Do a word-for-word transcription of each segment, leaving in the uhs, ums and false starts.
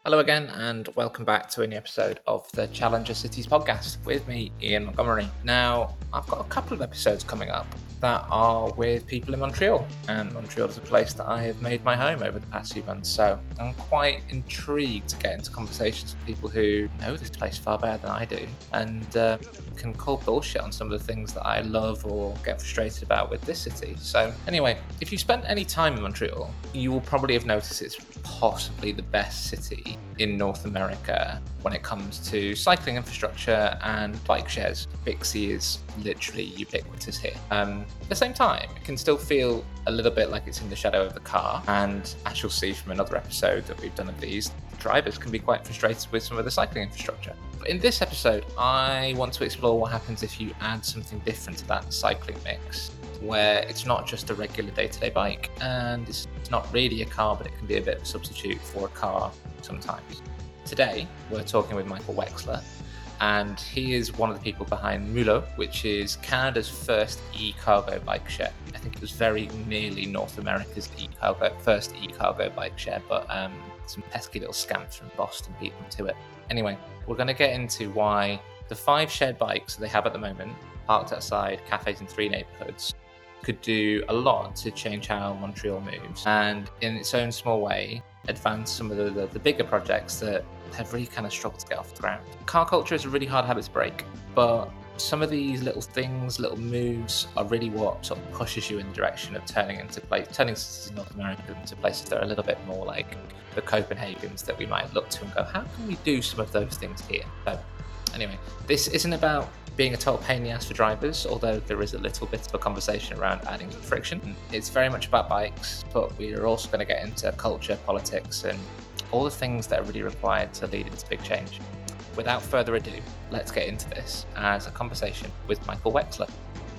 Hello again, and welcome back to a new episode of the Challenger Cities podcast with me, Ian Montgomery. Now, I've got a couple of episodes coming up that are with people in Montreal, and Montreal is a place that I have made my home over the past few months, so I'm quite intrigued to get into conversations with people who know this place far better than I do, and uh, can call bullshit on some of the things that I love or get frustrated about with this city. So anyway, if you spent any time in Montreal, you will probably have noticed it's possibly the best city in North America when it comes to cycling infrastructure and bike shares. Bixi is literally ubiquitous here. Um, at the same time, it can still feel a little bit like it's in the shadow of the car, and as you'll see from another episode that we've done of these, drivers can be quite frustrated with some of the cycling infrastructure. But in this episode, I want to explore what happens if you add something different to that cycling mix, where it's not just a regular day-to-day bike, and it's not really a car, but it can be a bit of a substitute for a car sometimes. Today, we're talking with Michael Wexler, and he is one of the people behind Mulot, which is Canada's first e-cargo bike share. I think it was very nearly North America's e-cargo, first e-cargo bike share, but um, some pesky little scamps from Boston beat them to it. Anyway, we're going to get into why the five shared bikes they have at the moment, parked outside cafes in three neighbourhoods, could do a lot to change how Montreal moves, and in its own small way, advance some of the, the, the bigger projects that have really kind of struggled to get off the ground. Car culture is a really hard habit to break, but some of these little things, little moves, are really what sort of pushes you in the direction of turning into place, turning cities in North America into places that are a little bit more like the Copenhagens that we might look to and go, how can we do some of those things here? So anyway, this isn't about being a total pain in the ass for drivers, although there is a little bit of a conversation around adding some friction. It's very much about bikes, but we are also going to get into culture, politics, and all the things that are really required to lead into big change. Without further ado, let's get into this as a conversation with Michael Wexler.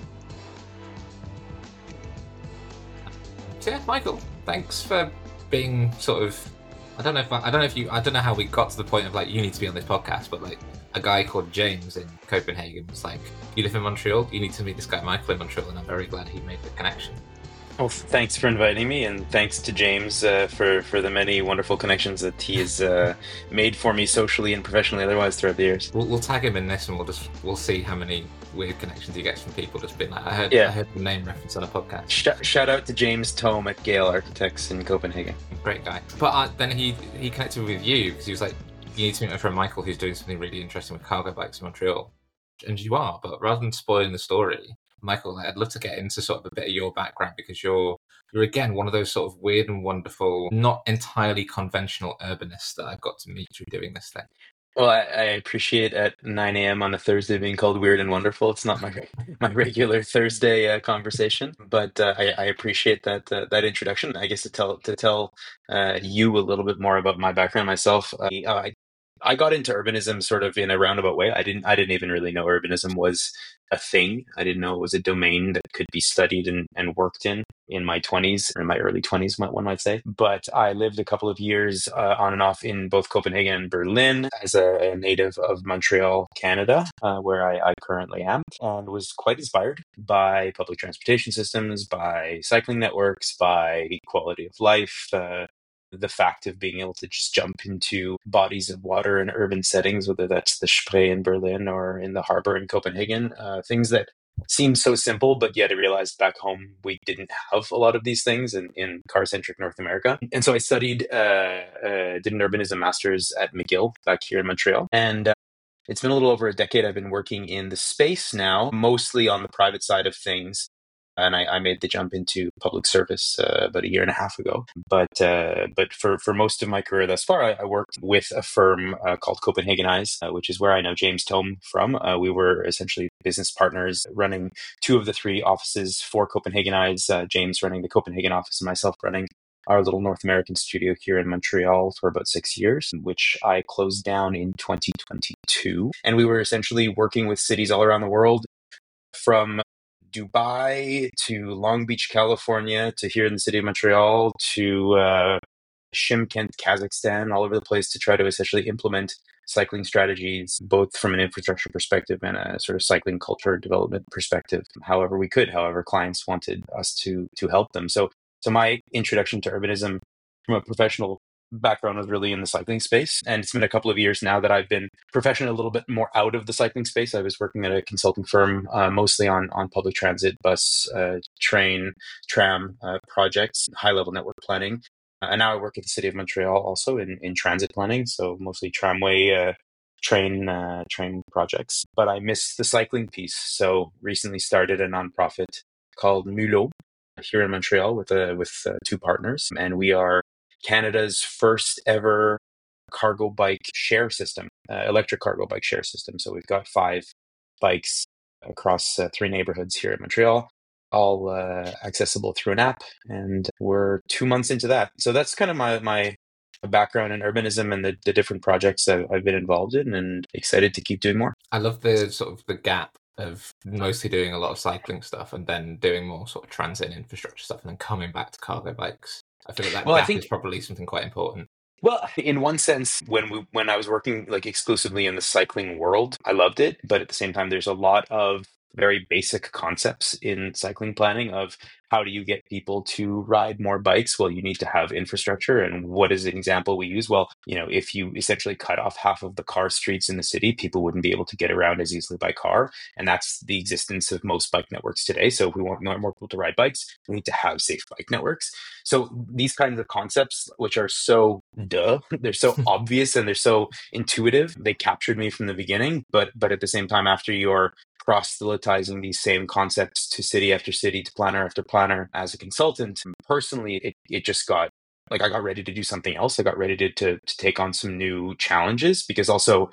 So yeah, Michael, thanks for being sort of, I don't know if I, I don't know if you I don't know how we got to the point of like you need to be on this podcast, but like a guy called James in Copenhagen was like, you live in Montreal, you need to meet this guy Michael in Montreal, and I'm very glad he made the connection. Well, thanks for inviting me, and thanks to James uh, for, for the many wonderful connections that he has uh, made for me socially and professionally otherwise throughout the years. We'll, we'll tag him in this, and we'll just we'll see how many weird connections he gets from people just being like, I heard, yeah. I heard the name reference on a podcast. Sh- shout out to James Tome at Gale Architects in Copenhagen. Great guy. But uh, then he he connected with you because he was like, you need to meet my friend Michael, who's doing something really interesting with cargo bikes in Montreal. And you are, but rather than spoiling the story, Michael, I'd love to get into sort of a bit of your background, because you're you're again one of those sort of weird and wonderful, not entirely conventional urbanists that I've got to meet through doing this thing. Well, I, I appreciate at nine a.m. on a Thursday being called weird and wonderful. It's not my my regular Thursday uh, conversation, but uh, I, I appreciate that uh, that introduction. I guess to tell to tell uh, you a little bit more about my background myself. Uh, I I got into urbanism sort of in a roundabout way. I didn't I didn't even really know urbanism was a thing. I didn't know it was a domain that could be studied and, and worked in in my twenties, or in my early twenties, one might say. But I lived a couple of years uh, on and off in both Copenhagen and Berlin as a, a native of Montreal, Canada, uh, where I, I currently am, and was quite inspired by public transportation systems, by cycling networks, by quality of life, uh, the fact of being able to just jump into bodies of water in urban settings, whether that's the Spree in Berlin or in the harbor in Copenhagen, uh, things that seem so simple, but yet I realized back home we didn't have a lot of these things in, in car-centric North America. And so I studied, uh, uh, did an urbanism master's at McGill back here in Montreal. And uh, it's been a little over a decade I've been working in the space now, mostly on the private side of things. And I, I made the jump into public service uh, about a year and a half ago. But uh, but for, for most of my career thus far, I, I worked with a firm uh, called Copenhagenize, uh, which is where I know James Tome from. Uh, we were essentially business partners running two of the three offices for Copenhagenize, uh, James running the Copenhagen office and myself running our little North American studio here in Montreal for about six years, which I closed down in twenty twenty-two. And we were essentially working with cities all around the world, from Dubai to Long Beach, California, to here in the city of Montreal, to uh, Shymkent, Kazakhstan, all over the place, to try to essentially implement cycling strategies, both from an infrastructure perspective and a sort of cycling culture development perspective, however we could, however clients wanted us to to help them. So, so my introduction to urbanism from a professional background was really in the cycling space. And it's been a couple of years now that I've been professionally a little bit more out of the cycling space. I was working at a consulting firm, uh, mostly on, on public transit, bus, uh, train, tram uh, projects, high level network planning. Uh, and now I work at the City of Montreal also in, in transit planning. So mostly tramway, uh, train, uh, train projects. But I missed the cycling piece. So recently started a nonprofit called Mulot here in Montreal with, uh, with uh, two partners. And we are Canada's first ever cargo bike share system, uh, electric cargo bike share system. So we've got five bikes across uh, three neighborhoods here in Montreal, all uh, accessible through an app. And we're two months into that. So that's kind of my, my background in urbanism and the, the different projects that I've been involved in, and excited to keep doing more. I love the sort of the gap of mostly doing a lot of cycling stuff and then doing more sort of transit and infrastructure stuff and then coming back to cargo bikes. I feel like that Well, I gap think is probably something quite important. Well, in one sense, when we when I was working like exclusively in the cycling world, I loved it. But at the same time, there's a lot of very basic concepts in cycling planning of how do you get people to ride more bikes? Well, you need to have infrastructure. And what is an example we use? Well, you know, if you essentially cut off half of the car streets in the city, people wouldn't be able to get around as easily by car. And that's the existence of most bike networks today. So if we want more more people to ride bikes, we need to have safe bike networks. So these kinds of concepts, which are so duh, they're so obvious and they're so intuitive, they captured me from the beginning. But but at the same time, after you're proselytizing these same concepts to city after city, to planner after planner as a consultant, personally, it, it just got like I got ready to do something else. I got ready to, to to take on some new challenges, because also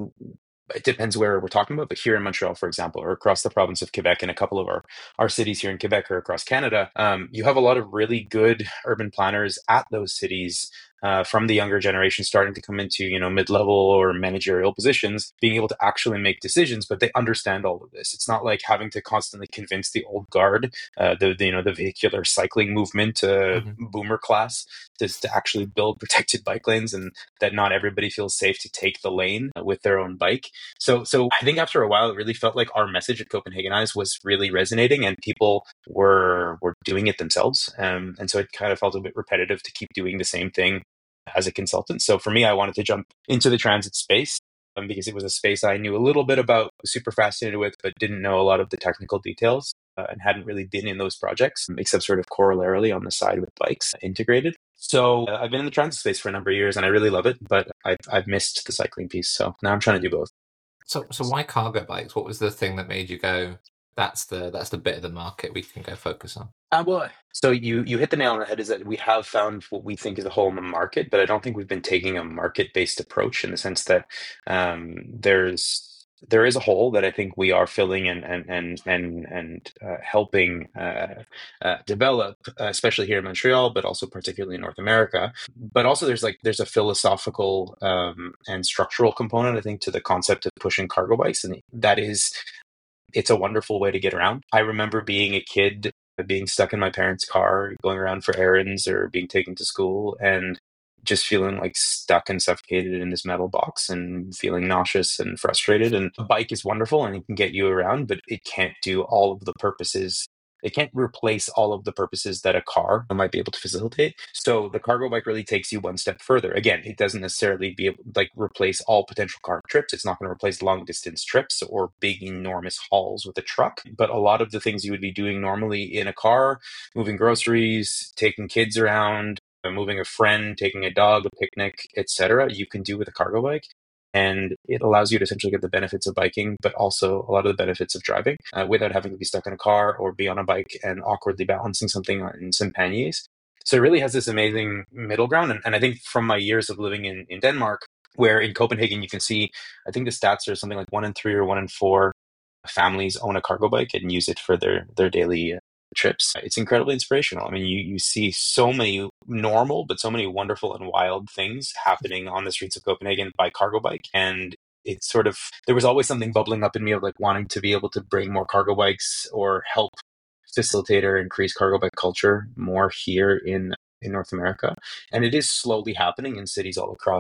it depends where we're talking about, but here in Montreal, for example, or across the province of Quebec and a couple of our, our cities here in Quebec or across Canada, um, you have a lot of really good urban planners at those cities uh, from the younger generation starting to come into, you know, mid-level or managerial positions, being able to actually make decisions, but they understand all of this. It's not like having to constantly convince the old guard, uh, the, the, you know, the vehicular cycling movement, uh, mm-hmm. boomer class, to, to actually build protected bike lanes, and that not everybody feels safe to take the lane with their own bike. So, so I think after a while, it really felt like our message at Copenhagenize was really resonating, and people were were doing it themselves. Um, and so it kind of felt a bit repetitive to keep doing the same thing as a consultant. So for me, I wanted to jump into the transit space um, because it was a space I knew a little bit about, was super fascinated with, but didn't know a lot of the technical details uh, and hadn't really been in those projects, except sort of corollarily on the side with bikes integrated. So uh, I've been in the transit space for a number of years and I really love it, but I've, I've missed the cycling piece. So now I'm trying to do both. So, so why cargo bikes? What was the thing that made you go, that's the that's the bit of the market we can go focus on? Uh, well, so you you hit the nail on the head, is that we have found what we think is a hole in the market, but I don't think we've been taking a market-based approach, in the sense that um, there's there is a hole that I think we are filling and and and and and uh, helping uh, uh, develop, uh, especially here in Montreal, but also particularly in North America. But also, there's like there's a philosophical um, and structural component, I think, to the concept of pushing cargo bikes, and that is, it's a wonderful way to get around. I remember being a kid, being stuck in my parents' car, going around for errands or being taken to school, and just feeling like stuck and suffocated in this metal box and feeling nauseous and frustrated. And a bike is wonderful and it can get you around, but it can't do all of the purposes. It can't replace all of the purposes that a car might be able to facilitate. So the cargo bike really takes you one step further. Again, it doesn't necessarily be able like replace all potential car trips. It's not going to replace long distance trips or big, enormous hauls with a truck. But a lot of the things you would be doing normally in a car, moving groceries, taking kids around, moving a friend, taking a dog, a picnic, et cetera, you can do with a cargo bike. And it allows you to essentially get the benefits of biking, but also a lot of the benefits of driving uh, without having to be stuck in a car or be on a bike and awkwardly balancing something in some panniers. So it really has this amazing middle ground. And, and I think from my years of living in, in Denmark, where in Copenhagen, you can see, I think the stats are something like one in three or one in four families own a cargo bike and use it for their, their daily uh, trips. It's incredibly inspirational. I mean, you, you see so many normal, but so many wonderful and wild things happening on the streets of Copenhagen by cargo bike. And it's sort of, there was always something bubbling up in me of like wanting to be able to bring more cargo bikes or help facilitate or increase cargo bike culture more here in, in North America. And it is slowly happening in cities all across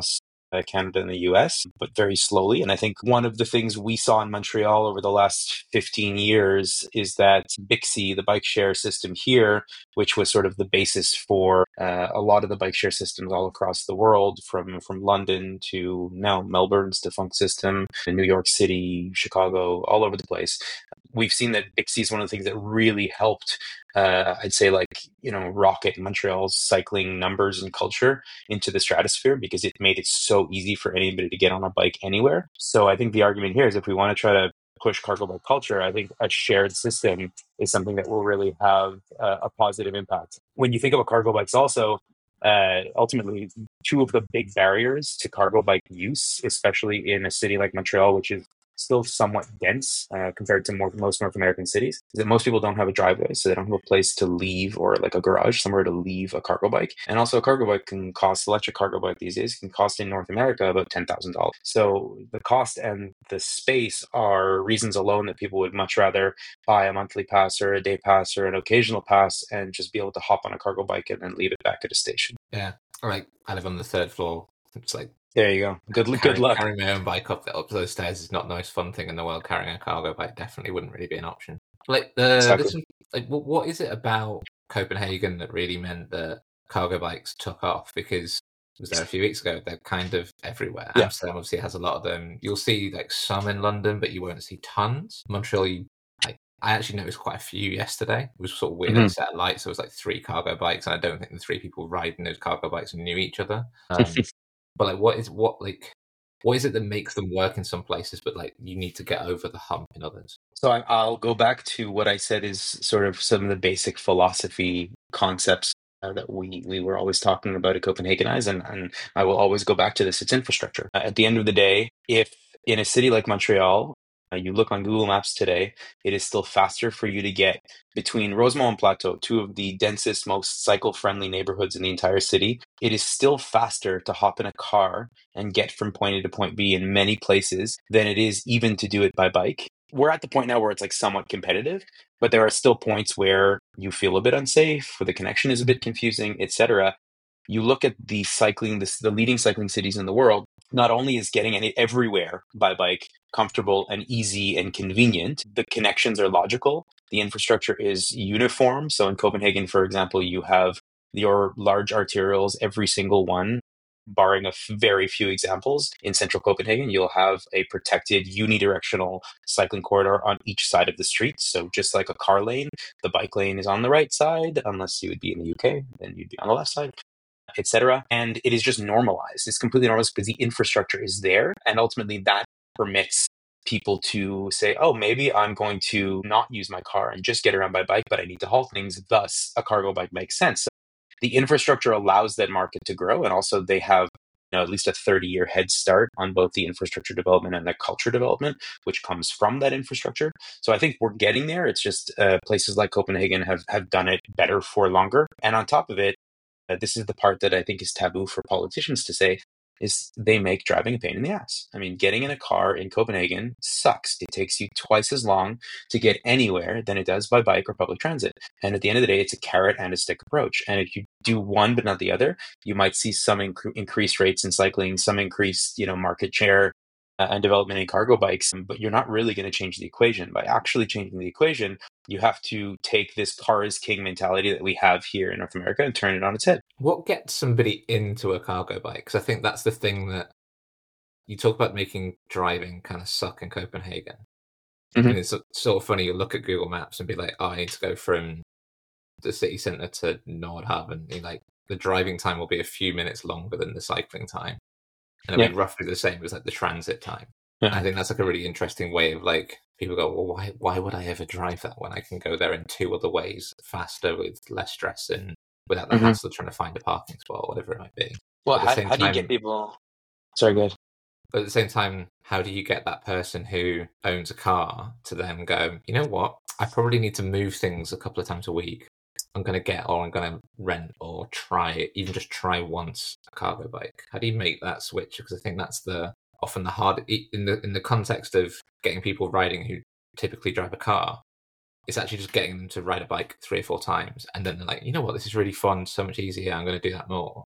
uh, Canada and the U S, but very slowly. And I think one of the things we saw in Montreal over the last fifteen years is that Bixi, the bike share system here, which was sort of the basis for uh, a lot of the bike share systems all across the world, from, from London to now Melbourne's defunct system, to New York City, Chicago, all over the place. We've seen that Bixi is one of the things that really helped, uh, I'd say, like, you know, rocket Montreal's cycling numbers and culture into the stratosphere, because it made it so easy for anybody to get on a bike anywhere. So I think the argument here is, if we want to try to push cargo bike culture, I think a shared system is something that will really have uh, a positive impact. When you think about cargo bikes also, uh, ultimately, two of the big barriers to cargo bike use, especially in a city like Montreal, which is still somewhat dense uh, compared to more, most North American cities, is that most people don't have a driveway, so they don't have a place to leave, or like a garage, somewhere to leave a cargo bike. And also, a cargo bike can cost, electric cargo bike these days can cost in North America about ten thousand dollars. So the cost and the space are reasons alone that people would much rather buy a monthly pass or a day pass or an occasional pass and just be able to hop on a cargo bike and then leave it back at a station. Yeah, like I live on the third floor. It's like, there you go. Good, carrying, good luck. Carrying my own bike up, up those stairs is not the most fun thing in the world. Carrying a cargo bike definitely wouldn't really be an option. Like the Exactly. this, like what, what is it about Copenhagen that really meant that cargo bikes took off? Because I was there a few weeks ago. They're kind of everywhere. Yeah. Amsterdam obviously has a lot of them. You'll see like some in London, but you won't see tons. Montreal, you, I, I actually noticed quite a few yesterday. It was sort of weird. Mhm. Like set lights. So it was like three cargo bikes, and I don't think the three people riding those cargo bikes knew each other. Um, but like, what is what like? What is it that makes them work in some places, but like you need to get over the hump in others? So I, I'll go back to what I said is sort of some of the basic philosophy concepts uh, that we we were always talking about at Copenhagenize, and, and I will always go back to this. It's infrastructure. Uh, at the end of the day, if in a city like Montreal, uh, you look on Google Maps today, it is still faster for you to get between Rosemont and Plateau, two of the densest, most cycle-friendly neighborhoods in the entire city. It is still faster to hop in a car and get from point A to point B in many places than it is even to do it by bike. We're at the point now where it's like somewhat competitive, but there are still points where you feel a bit unsafe, where the connection is a bit confusing, et cetera. You look at the cycling, the, the leading cycling cities in the world, not only is getting any everywhere by bike comfortable and easy and convenient, the connections are logical, the infrastructure is uniform. So in Copenhagen, for example, you have your large arterials, every single one, barring a very few examples, in central Copenhagen, you'll have a protected unidirectional cycling corridor on each side of the street. So just like a car lane, the bike lane is on the right side, unless you would be in the U K, then you'd be on the left side, et cetera. And it is just normalized. It's completely normalized because the infrastructure is there. And ultimately that permits people to say, oh, maybe I'm going to not use my car and just get around by bike, but I need to haul things. Thus, a cargo bike makes sense. So the infrastructure allows that market to grow. And also they have, you know, at least a thirty year head start on both the infrastructure development and the culture development, which comes from that infrastructure. So I think we're getting there. It's just uh, places like Copenhagen have, have done it better for longer. And on top of it, Uh, this is the part that I think is taboo for politicians to say, is they make driving a pain in the ass. I mean, getting in a car in Copenhagen sucks. It takes you twice as long to get anywhere than it does by bike or public transit. And at the end of the day, it's a carrot and a stick approach. And if you do one but not the other, you might see some inc- increased rates in cycling, some increased, you know, market share uh, and development in cargo bikes, but you're not really going to change the equation. By actually changing the equation, you have to take this car is king mentality that we have here in North America and turn it on its head. What gets somebody into a cargo bike? Because I think that's the thing that you talk about, making driving kind of suck in Copenhagen. Mhm. And it's sort of funny, you look at Google Maps and be like, oh, I need to go from the city centre to Nordhavn. And you're like, the driving time will be a few minutes longer than the cycling time. And it'll Yeah. be roughly the same as like the transit time. Yeah. I think that's like a really interesting way of like, people go, well, why why would I ever drive that when I can go there in two other ways, faster, with less stress, and without the Mhm. hassle of trying to find a parking spot or whatever it might be. Well, But at the how, same how do you time- get people? Sorry, go ahead. But at the same time, how do you get that person who owns a car to then go, you know what, I probably need to move things a couple of times a week. I'm going to get, or I'm going to rent or try, even just try once a cargo bike. How do you make that switch? Because I think that's the often the hard, in the in the context of getting people riding who typically drive a car, it's actually just getting them to ride a bike three or four times. And then they're like, you know what, this is really fun, so much easier, I'm going to do that more.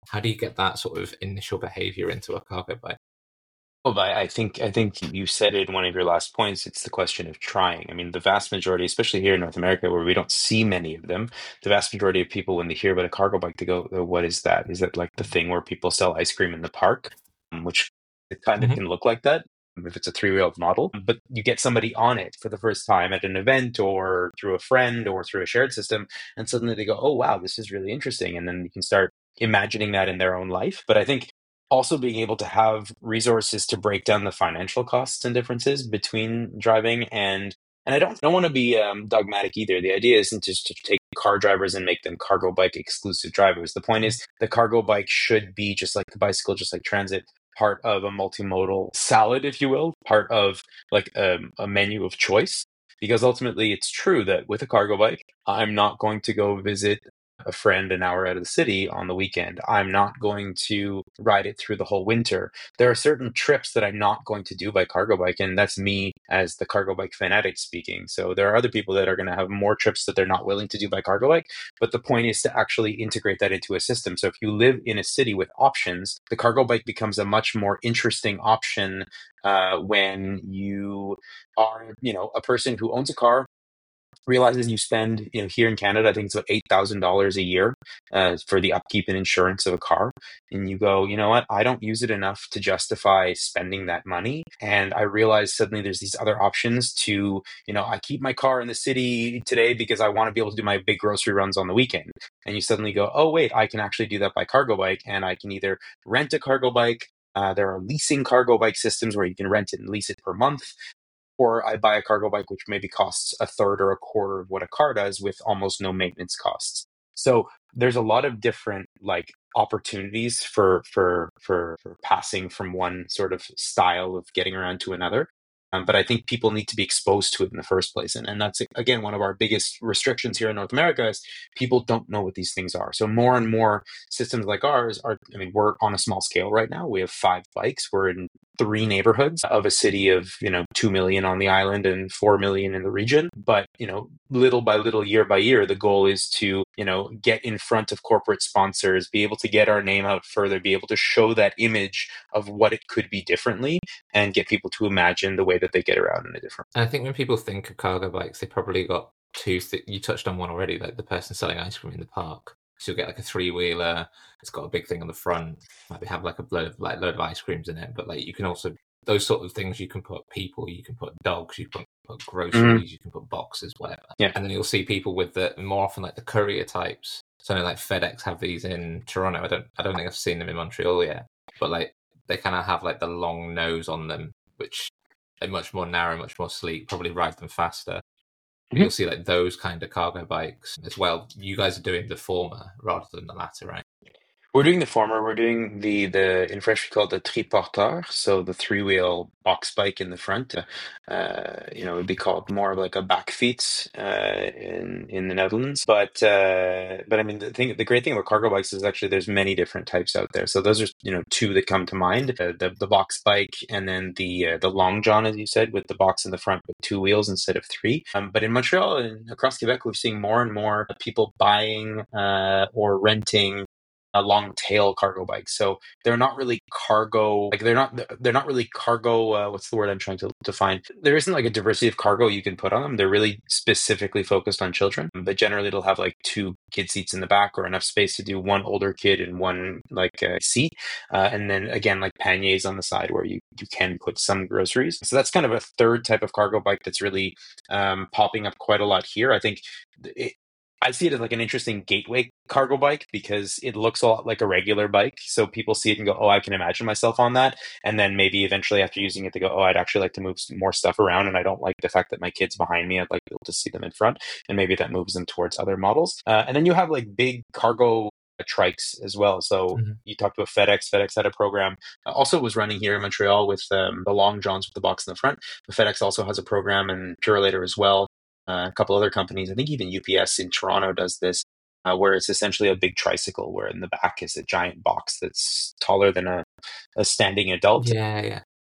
How do you get that sort of initial behavior into a cargo bike? Well, but I think I think you said it in one of your last points. It's the question of trying. I mean, the vast majority, especially here in North America, where we don't see many of them, the vast majority of people, when they hear about a cargo bike, they go, "Oh, what is that? Is it like the thing where people sell ice cream in the park?" Um, which it kind of Mm-hmm. can look like that if it's a three-wheeled model. But you get somebody on it for the first time at an event or through a friend or through a shared system, and suddenly they go, "Oh, wow, this is really interesting." And then you can start imagining that in their own life. But I think also being able to have resources to break down the financial costs and differences between driving and and I don't don't want to be um, dogmatic either. The idea isn't just to take car drivers and make them cargo bike exclusive drivers. The point is the cargo bike should be just like the bicycle, just like transit, part of a multimodal salad, if you will, part of like um, a menu of choice. Because ultimately, it's true that with a cargo bike, I'm not going to go visit a friend an hour out of the city on the weekend. I'm not going to ride it through the whole winter. There are certain trips that I'm not going to do by cargo bike, and that's me as the cargo bike fanatic speaking. So there are other people that are going to have more trips that they're not willing to do by cargo bike, but the point is to actually integrate that into a system. So if you live in a city with options, the cargo bike becomes a much more interesting option uh, when you are, you know, a person who owns a car, realizes you spend, you know, here in Canada, I think it's about eight thousand dollars a year uh, for the upkeep and insurance of a car. And you go, you know what, I don't use it enough to justify spending that money. And I realize suddenly there's these other options to, you know, I keep my car in the city today because I want to be able to do my big grocery runs on the weekend. And you suddenly go, oh, wait, I can actually do that by cargo bike. And I can either rent a cargo bike. Uh, there are leasing cargo bike systems where you can rent it and lease it per month. Or I buy a cargo bike, which maybe costs a third or a quarter of what a car does with almost no maintenance costs. So there's a lot of different like opportunities for for for, for passing from one sort of style of getting around to another. Um, but I think people need to be exposed to it in the first place. And, and that's, again, one of our biggest restrictions here in North America is people don't know what these things are. So more and more systems like ours are, I mean, we're on a small scale right now. We have five bikes. We're in three neighborhoods of a city of, you know, two million on the island and four million in the region. But, you know, little by little, year by year, the goal is to, you know, get in front of corporate sponsors, be able to get our name out further, be able to show that image of what it could be differently, and get people to imagine the way that they get around in a different. And I think when people think of cargo bikes, they probably got two. Th- you touched on one already, like the person selling ice cream in the park. So you'll get like a three wheeler. It's got a big thing on the front. Might have like a load of like load of ice creams in it, but like you can also those sort of things. You can put people. You can put dogs. You can put groceries. Mm-hmm. You can put boxes, whatever. Yeah. And then you'll see people with the more often like the courier types. So like FedEx have these in Toronto. I don't. I don't think I've seen them in Montreal yet. But like they kind of have like the long nose on them, which are much more narrow, much more sleek, probably ride them faster. Mm-hmm. You'll see like those kind of cargo bikes as well. You guys are doing the former rather than the latter, right? We're doing the former. We're doing the, the in French we call it the triporteur, so the three-wheel box bike in the front. Uh, you know, it would be called more of like a bakfiets uh, in in the Netherlands. But uh, but I mean, the thing, the great thing about cargo bikes is actually there's many different types out there. So those are, you know, two that come to mind: uh, the the box bike, and then the uh, the long john, as you said, with the box in the front with two wheels instead of three. Um, but in Montreal and across Quebec, we're seeing more and more people buying uh, or renting a long tail cargo bike. So they're not really cargo, like they're not, they're not really cargo. Uh, what's the word I'm trying to define? There isn't like a diversity of cargo you can put on them. They're really specifically focused on children, but generally it'll have like two kid seats in the back or enough space to do one older kid and one like uh, seat. Uh, and then again, like panniers on the side where you, you can put some groceries. So that's kind of a third type of cargo bike that's really um, popping up quite a lot here. I think it, I see it as like an interesting gateway cargo bike because it looks a lot like a regular bike. So people see it and go, oh, I can imagine myself on that. And then maybe eventually after using it, they go, oh, I'd actually like to move more stuff around. And I don't like the fact that my kid's behind me. I'd like to be able to see them in front. And maybe that moves them towards other models. Uh, and then you have like big cargo trikes as well. So mm-hmm. you talked about FedEx. FedEx had a program. Uh, also was running here in Montreal with um, the long johns with the box in the front. But FedEx also has a program and Purolator as well. Uh, a couple other companies, I think even U P S in Toronto does this, uh, where it's essentially a big tricycle where in the back is a giant box that's taller than a, a standing adult. Yeah, yeah.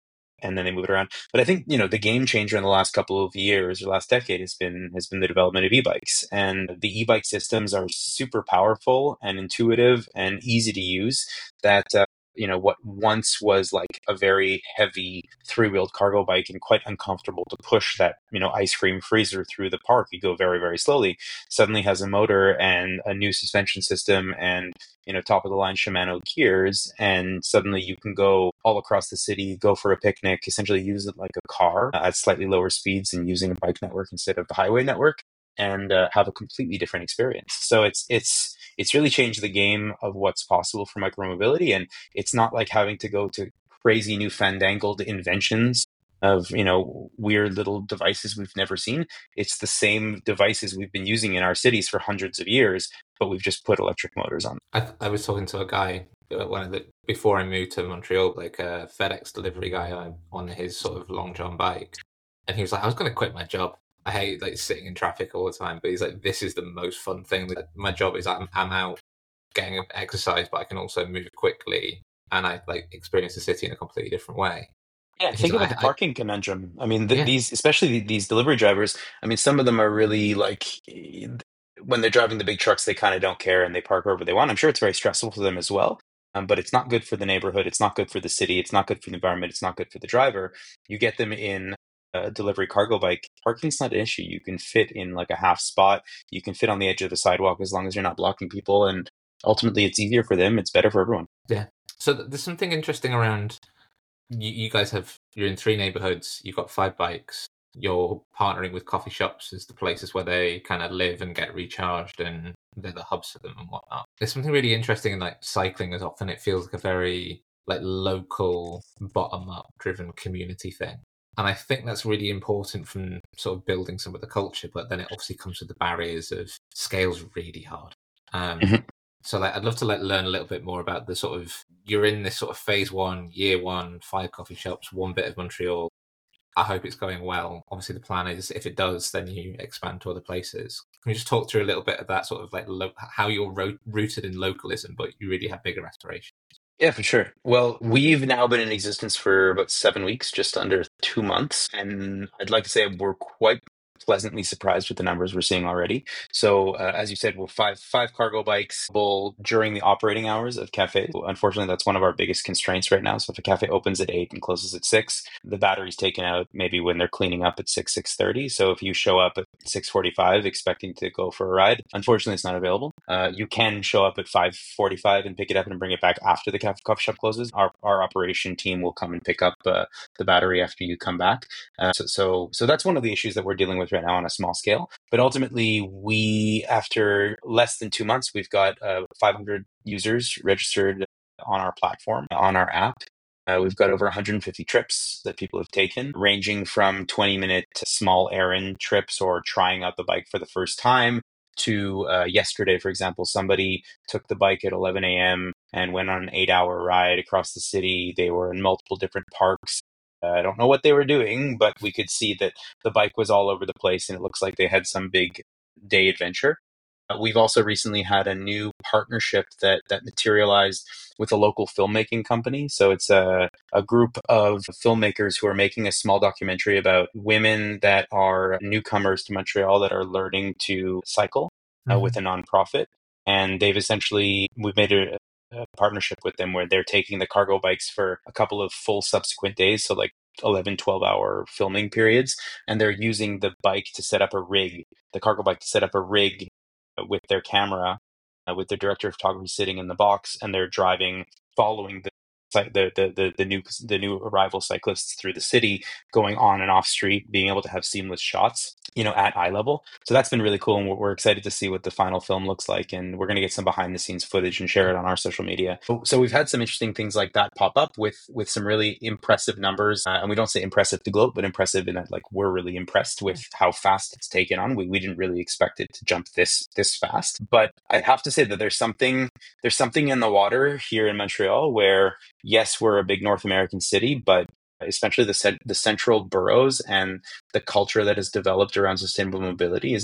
and then they move it around. But I think, you know, the game changer in the last couple of years or last decade has been has been the development of e-bikes. And the e-bike systems are super powerful and intuitive and easy to use that uh, you know, what once was like a very heavy three-wheeled cargo bike and quite uncomfortable to push that, you know, ice cream freezer through the park, you go very, very slowly, suddenly has a motor and a new suspension system and, you know, top of the line Shimano gears. And suddenly you can go all across the city, go for a picnic, essentially use it like a car at slightly lower speeds and using a bike network instead of the highway network, and uh, have a completely different experience. So it's it's it's really changed the game of what's possible for micromobility, and it's not like having to go to crazy new fandangled inventions of, you know, weird little devices we've never seen. It's the same devices we've been using in our cities for hundreds of years, but we've just put electric motors on. I, I was talking to a guy one of the before I moved to Montreal, like a FedEx delivery guy on his sort of long john bike, and he was like, "I was going to quit my job. I hate like sitting in traffic all the time." But he's like, "This is the most fun thing. Like, my job is I'm, I'm out getting exercise, but I can also move quickly, and I like experience the city in a completely different way." Yeah, And he's think about like, the I, I, parking conundrum. I mean, th yeah, these, especially these delivery drivers, I mean, some of them are really like, eh, when they're driving the big trucks, they kind of don't care and they park wherever they want. I'm sure it's very stressful for them as well. Um, but it's not good for the neighborhood. It's not good for the city. It's not good for the environment. It's not good for the driver. You get them in a delivery cargo bike, parking's not an issue. You can fit in like a half spot. You can fit on the edge of the sidewalk as long as you're not blocking people. And ultimately, it's easier for them. It's better for everyone. yeah. So th- there's something interesting around. You, you guys have you're in three neighborhoods. You've got five bikes. You're partnering with coffee shops as the places where they kind of live and get recharged, and they're the hubs for them and whatnot. There's something really interesting in like cycling. As often it feels like a very like local, bottom up driven community thing, and I think that's really important from sort of building some of the culture. But then it obviously comes with the barriers of scale's really hard. Um, Mhm. so like I'd love to like learn a little bit more about the sort of you're in this sort of phase one, year one, five coffee shops, one bit of Montreal. I hope it's going well. Obviously, the plan is if it does, then you expand to other places. Can you just talk through a little bit of that sort of like lo- how you're ro- rooted in localism, but you really have bigger aspirations? Yeah, for sure. Well, we've now been in existence for about seven weeks, just under two months. And I'd like to say we're quite pleasantly surprised with the numbers we're seeing already. So, uh, as you said, we're five five cargo bikes available during the operating hours of cafes. Unfortunately, that's one of our biggest constraints right now. So, if a cafe opens at eight and closes at six, the battery's taken out maybe when they're cleaning up at six six thirty. So, if you show up at six forty-five expecting to go for a ride, unfortunately, it's not available. Uh, you can show up at five forty-five and pick it up and bring it back after the coffee shop closes. Our our operation team will come and pick up uh, the battery after you come back. Uh, so, so, so that's one of the issues that we're dealing with right now on a small scale. But ultimately, we, after less than two months, we've got uh, five hundred users registered on our platform, on our app. Uh, we've got over one hundred fifty trips that people have taken, ranging from twenty minute small errand trips or trying out the bike for the first time to uh, yesterday, for example, somebody took the bike at eleven a m and went on an eight hour ride across the city. They were in multiple different parks. Uh, I don't know what they were doing, but we could see that the bike was all over the place and it looks like they had some big day adventure. Uh, we've also recently had a new partnership that that materialized with a local filmmaking company. So it's a, a group of filmmakers who are making a small documentary about women that are newcomers to Montreal that are learning to cycle uh, Mm-hmm. with a nonprofit. And they've essentially, we've made a, a partnership with them where they're taking the cargo bikes for a couple of full subsequent days. So like eleven, twelve hour filming periods. And they're using the bike to set up a rig, the cargo bike to set up a rig with their camera, uh, with their director of photography sitting in the box, and they're driving, following the the, the the the new the new arrival cyclists through the city, going on and off street, being able to have seamless shots, you know, at eye level. So that's been really cool, and we're, we're excited to see what the final film looks like, and we're going to get some behind the scenes footage and share it on our social media. So, so we've had some interesting things like that pop up with with some really impressive numbers, uh, and we don't say impressive to gloat, but impressive in that like we're really impressed with how fast it's taken on. We we didn't really expect it to jump this this fast, but I have to say that there's something there's something in the water here in Montreal where, yes, we're a big North American city, but especially the the central boroughs and the culture that has developed around sustainable mobility is that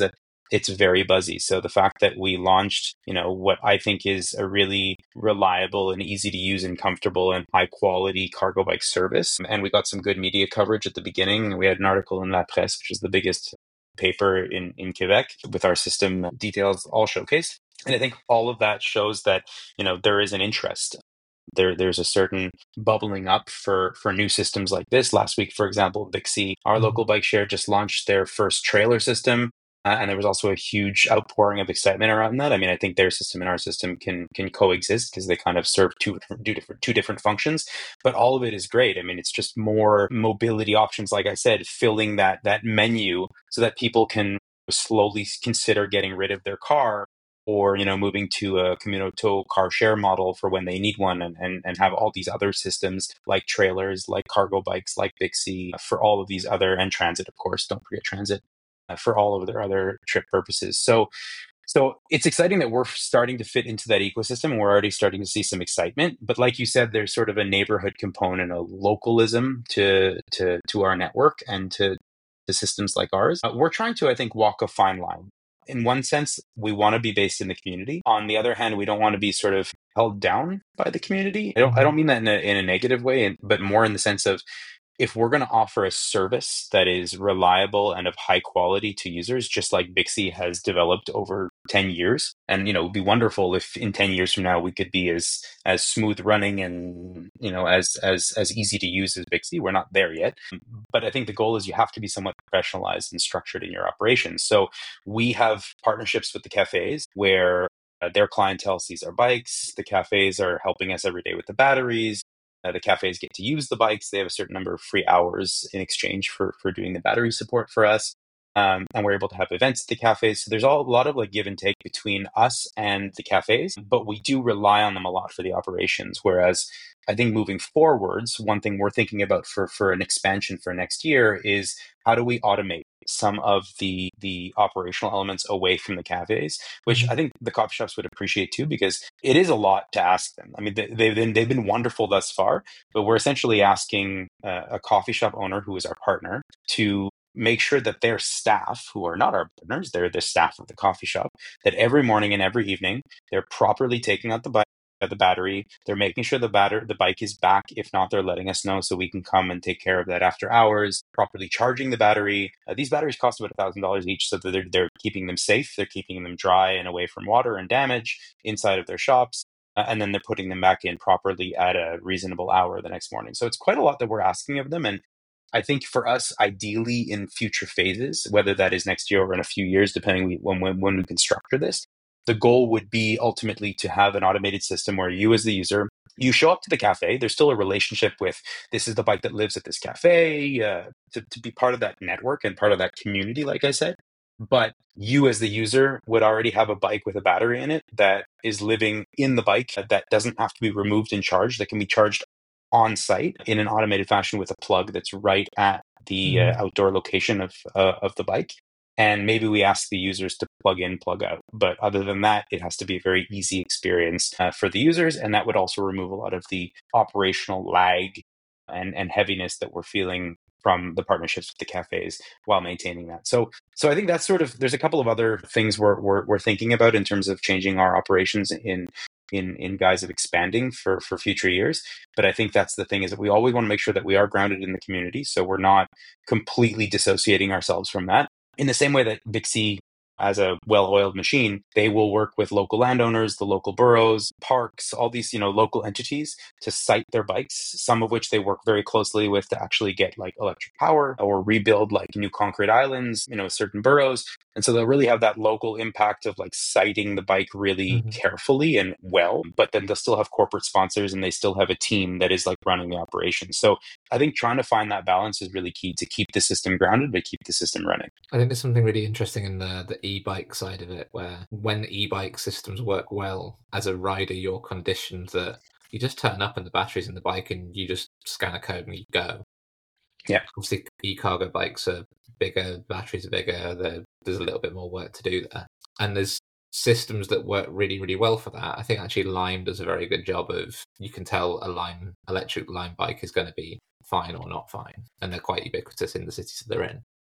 it's very buzzy. So the fact that we launched, you know, what I think is a really reliable and easy to use and comfortable and high quality cargo bike service, and we got some good media coverage at the beginning. We had an article in La Presse, which is the biggest paper in, in Quebec, with our system details all showcased. And I think all of that shows that, you know, there is an interest. There, there's a certain bubbling up for, for new systems like this. Last week, for example, Bixi, our mm-hmm. local bike share, just launched their first trailer system. Uh, and there was also a huge outpouring of excitement around that. I mean, I think their system and our system can can coexist because they kind of serve two, two different two different functions. But all of it is great. I mean, it's just more mobility options, like I said, filling that that menu so that people can slowly consider getting rid of their car, or, you know, moving to a Communoto car share model for when they need one, and, and, and have all these other systems like trailers, like cargo bikes, like Bixi, for all of these other, and transit, of course, don't forget transit, uh, for all of their other trip purposes. So so it's exciting that we're starting to fit into that ecosystem, and we're already starting to see some excitement. But like you said, there's sort of a neighborhood component, a localism to to to our network and to, to systems like ours. Uh, we're trying to, I think, walk a fine line. In one sense, we want to be based in the community. On the other hand, we don't want to be sort of held down by the community. I don't, I don't mean that in a, in a negative way, but more in the sense of, if we're going to offer a service that is reliable and of high quality to users, just like Bixi has developed over ten years, and, you know, it would be wonderful if in ten years from now we could be as as smooth running and, you know, as as as easy to use as Bixi. We're not there yet, but I think the goal is you have to be somewhat professionalized and structured in your operations. So we have partnerships with the cafes where uh, their clientele sees our bikes. The cafes are helping us every day with the batteries. Uh, the cafes get to use the bikes. They have a certain number of free hours in exchange for, for doing the battery support for us. Um, and we're able to have events at the cafes. So there's all, a lot of like give and take between us and the cafes, but we do rely on them a lot for the operations. Whereas I think moving forwards, one thing we're thinking about for, for an expansion for next year is, how do we automate some of the the operational elements away from the cafes, which mm-hmm. I think the coffee shops would appreciate too, because it is a lot to ask them. I mean, they, they've been they've been wonderful thus far, but we're essentially asking uh, a coffee shop owner who is our partner to make sure that their staff, who are not our partners, they're the staff of the coffee shop, that every morning and every evening they're properly taking out the bike, the battery. They're making sure the batter the bike is back. If not, they're letting us know so we can come and take care of that after hours. Properly charging the battery. Uh, these batteries cost about a thousand dollars each, so that they're they're keeping them safe. They're keeping them dry and away from water and damage inside of their shops. Uh, and then they're putting them back in properly at a reasonable hour the next morning. So it's quite a lot that we're asking of them. And I think for us, ideally in future phases, whether that is next year or in a few years, depending when when, when we can structure this, the goal would be ultimately to have an automated system where you as the user, you show up to the cafe. There's still a relationship with, this is the bike that lives at this cafe, uh, to, to be part of that network and part of that community, like I said. But you as the user would already have a bike with a battery in it that is living in the bike, that doesn't have to be removed and charged, that can be charged on site in an automated fashion with a plug that's right at the mm-hmm. uh, outdoor location of uh, of the bike. And maybe we ask the users to plug in, plug out. But other than that, it has to be a very easy experience uh, for the users. And that would also remove a lot of the operational lag and, and heaviness that we're feeling from the partnerships with the cafes while maintaining that. So so I think that's sort of, there's a couple of other things we're, we're, we're thinking about in terms of changing our operations in in in guise of expanding for for future years. But I think that's the thing, is that we always want to make sure that we are grounded in the community. So we're not completely dissociating ourselves from that. In the same way that Bixi, as a well-oiled machine, they will work with local landowners, the local boroughs, parks, all these, you know, local entities to site their bikes, some of which they work very closely with to actually get like electric power or rebuild like new concrete islands, you know, certain boroughs. And so they'll really have that local impact of like siting the bike really mm-hmm. carefully and well, but then they'll still have corporate sponsors and they still have a team that is like running the operation. So I think trying to find that balance is really key to keep the system grounded, but keep the system running. I think there's something really interesting in the, the e-bike side of it, where when e-bike systems work well, as a rider, you're conditioned that you just turn up and the battery's in the bike and you just scan a code and you go. Yeah. Obviously, e-cargo bikes are bigger, batteries are bigger, there's a little bit more work to do there. And there's systems that work really, really well for that. I think actually Lime does a very good job of, you can tell a Lime, electric Lime bike is going to be fine or not fine. And they're quite ubiquitous in the cities that they're in.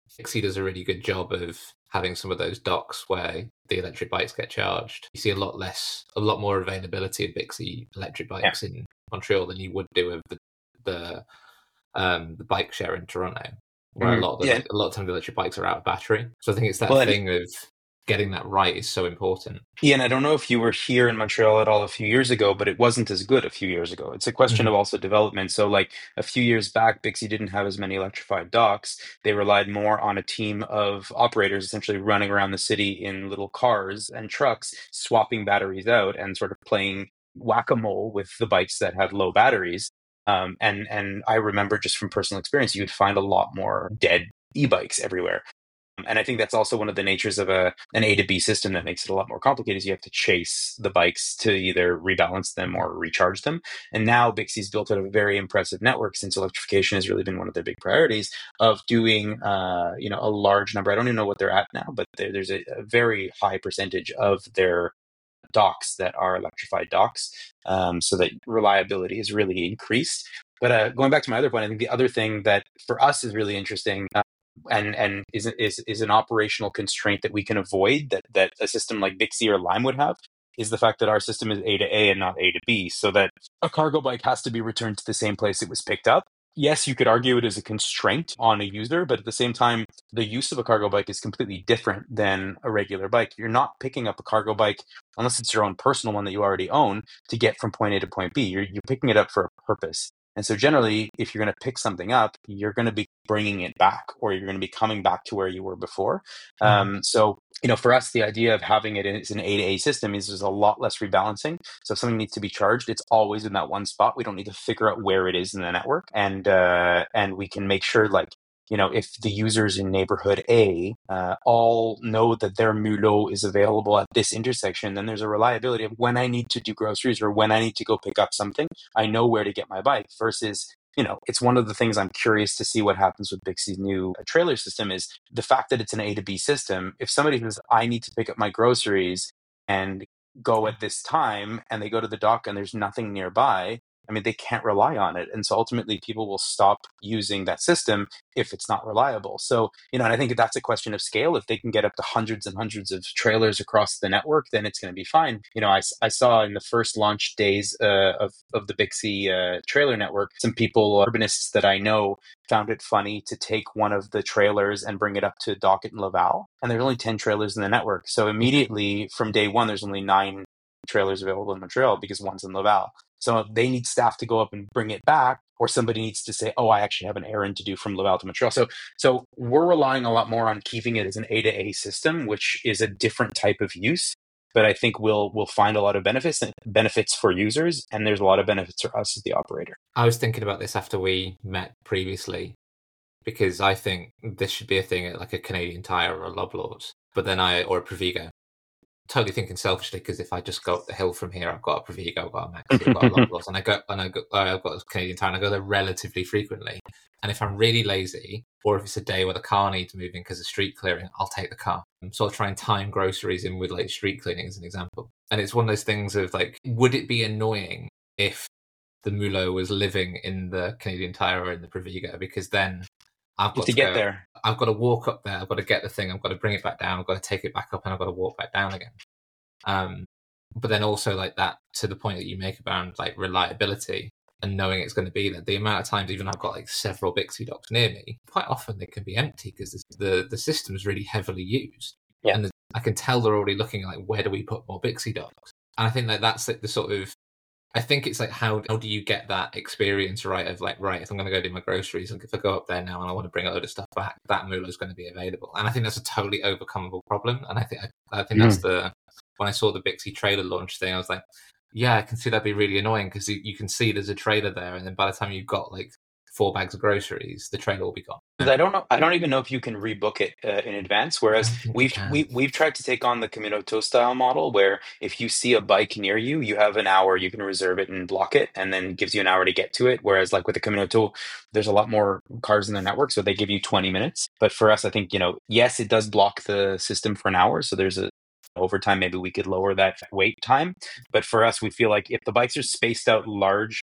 Bixi does a really good job of having some of those docks where the electric bikes get charged. You see a lot less, a lot more availability of Bixi electric Yeah. bikes in Montreal than you would do of the the um, the bike share in Toronto, where a Mhm. lot of the Yeah. like, a lot of times the electric bikes are out of battery. So I think it's that Well, and thing of getting that right is so important. yeah, and I don't know if you were here in Montreal at all a few years ago, but it wasn't as good a few years ago. It's a question Mhm. of also development. So, like a few years back, Bixi didn't have as many electrified docks. They relied more on a team of operators essentially running around the city in little cars and trucks, swapping batteries out and sort of playing whack-a-mole with the bikes that had low batteries. Um, and and I remember just from personal experience, you'd find a lot more dead e-bikes everywhere. And I think that's also one of the natures of a an A to B system that makes it a lot more complicated. Is you have to chase the bikes to either rebalance them or recharge them. And now Bixi's built out a very impressive network, since electrification has really been one of their big priorities, of doing uh, you know a large number. I don't even know what they're at now, but there, there's a, a very high percentage of their docks that are electrified docks, um, so that reliability is really increased. But uh, going back to my other point, I think the other thing that for us is really interesting, uh, and and is, is is an operational constraint that we can avoid, that that a system like Bixi or Lime would have, is the fact that our system is A to A and not A to B, so that a cargo bike has to be returned to the same place it was picked up. Yes, you could argue it is a constraint on a user, but at the same time, the use of a cargo bike is completely different than a regular bike. You're not picking up a cargo bike, unless it's your own personal one that you already own, to get from point A to point B. You're, you're picking it up for a purpose. And so generally, if you're going to pick something up, you're going to be bringing it back, or you're going to be coming back to where you were before. Um, so, you know, for us, the idea of having it as an A to A system is there's a lot less rebalancing. So if something needs to be charged, it's always in that one spot. We don't need to figure out where it is in the network. And, uh, and we can make sure, like, you know, if the users in neighborhood A uh, all know that their mulot is available at this intersection, then there's a reliability of when I need to do groceries or when I need to go pick up something, I know where to get my bike. Versus, you know, it's one of the things I'm curious to see what happens with Bixi's new uh, trailer system is the fact that it's an A to B system. If somebody says, I need to pick up my groceries and go at this time, and they go to the dock and there's nothing nearby, I mean, they can't rely on it. And so ultimately people will stop using that system if it's not reliable. So, you know, and I think that's a question of scale. If they can get up to hundreds and hundreds of trailers across the network, then it's going to be fine. You know, I, I saw in the first launch days uh, of, of the Bixi uh, trailer network, some people, urbanists that I know, found it funny to take one of the trailers and bring it up to Docket and Laval. And there's only ten trailers in the network. So immediately from day one, there's only nine trailers available in Montreal because one's in Laval. So they need staff to go up and bring it back, or somebody needs to say, oh, I actually have an errand to do from Laval to Montreal. So, so we're relying a lot more on keeping it as an A to A system, which is a different type of use. But I think we'll we'll find a lot of benefits benefits for users, and there's a lot of benefits for us as the operator. I was thinking about this after we met previously, because I think this should be a thing at like a Canadian Tire or a Loblaws, but then I or a Provigo. Totally thinking selfishly, because if I just go up the hill from here, I've got a Provigo, I've got a Maxi, I've got a Loblaws, and I go and I go, I've got a Canadian Tire, and I go there relatively frequently. And if I'm really lazy, or if it's a day where the car needs moving because of street clearing, I'll take the car. I'm sort of trying to time groceries in with like street cleaning as an example. And it's one of those things of like, would it be annoying if the Mulot was living in the Canadian Tire or in the Provigo? Because then I've got to to get go, there. I've got to walk up there. I've got to get the thing. I've got to bring it back down. I've got to take it back up, and I've got to walk back down again. Um, but then also like that, to the point that you make about like reliability and knowing it's going to be there. The amount of times even I've got like several Bixi docks near me, quite often they can be empty because the the system is really heavily used. Yeah. And I can tell they're already looking at like, where do we put more Bixi docks? And I think that that's like the sort of, I think it's like, how, how do you get that experience right of like, right, if I'm going to go do my groceries, and if I go up there now and I want to bring a load of stuff back, that Mulo is going to be available. And I think that's a totally overcomable problem. And I think I, I think mm. that's the, when I saw the Bixi trailer launch thing, I was like, yeah, I can see that'd be really annoying, because you, you can see there's a trailer there, and then by the time you've got like four bags of groceries, the trailer will be gone. I don't know. I don't even know if you can rebook it uh, in advance. Whereas we've we, we've tried to take on the Communoto style model, where if you see a bike near you, you have an hour, you can reserve it and block it, and then gives you an hour to get to it. Whereas like with the Communoto, there's a lot more cars in the network, so they give you twenty minutes. But for us, I think, you know, yes, it does block the system for an hour, so there's a over time, maybe we could lower that wait time. But for us, we feel like if the bikes are spaced out large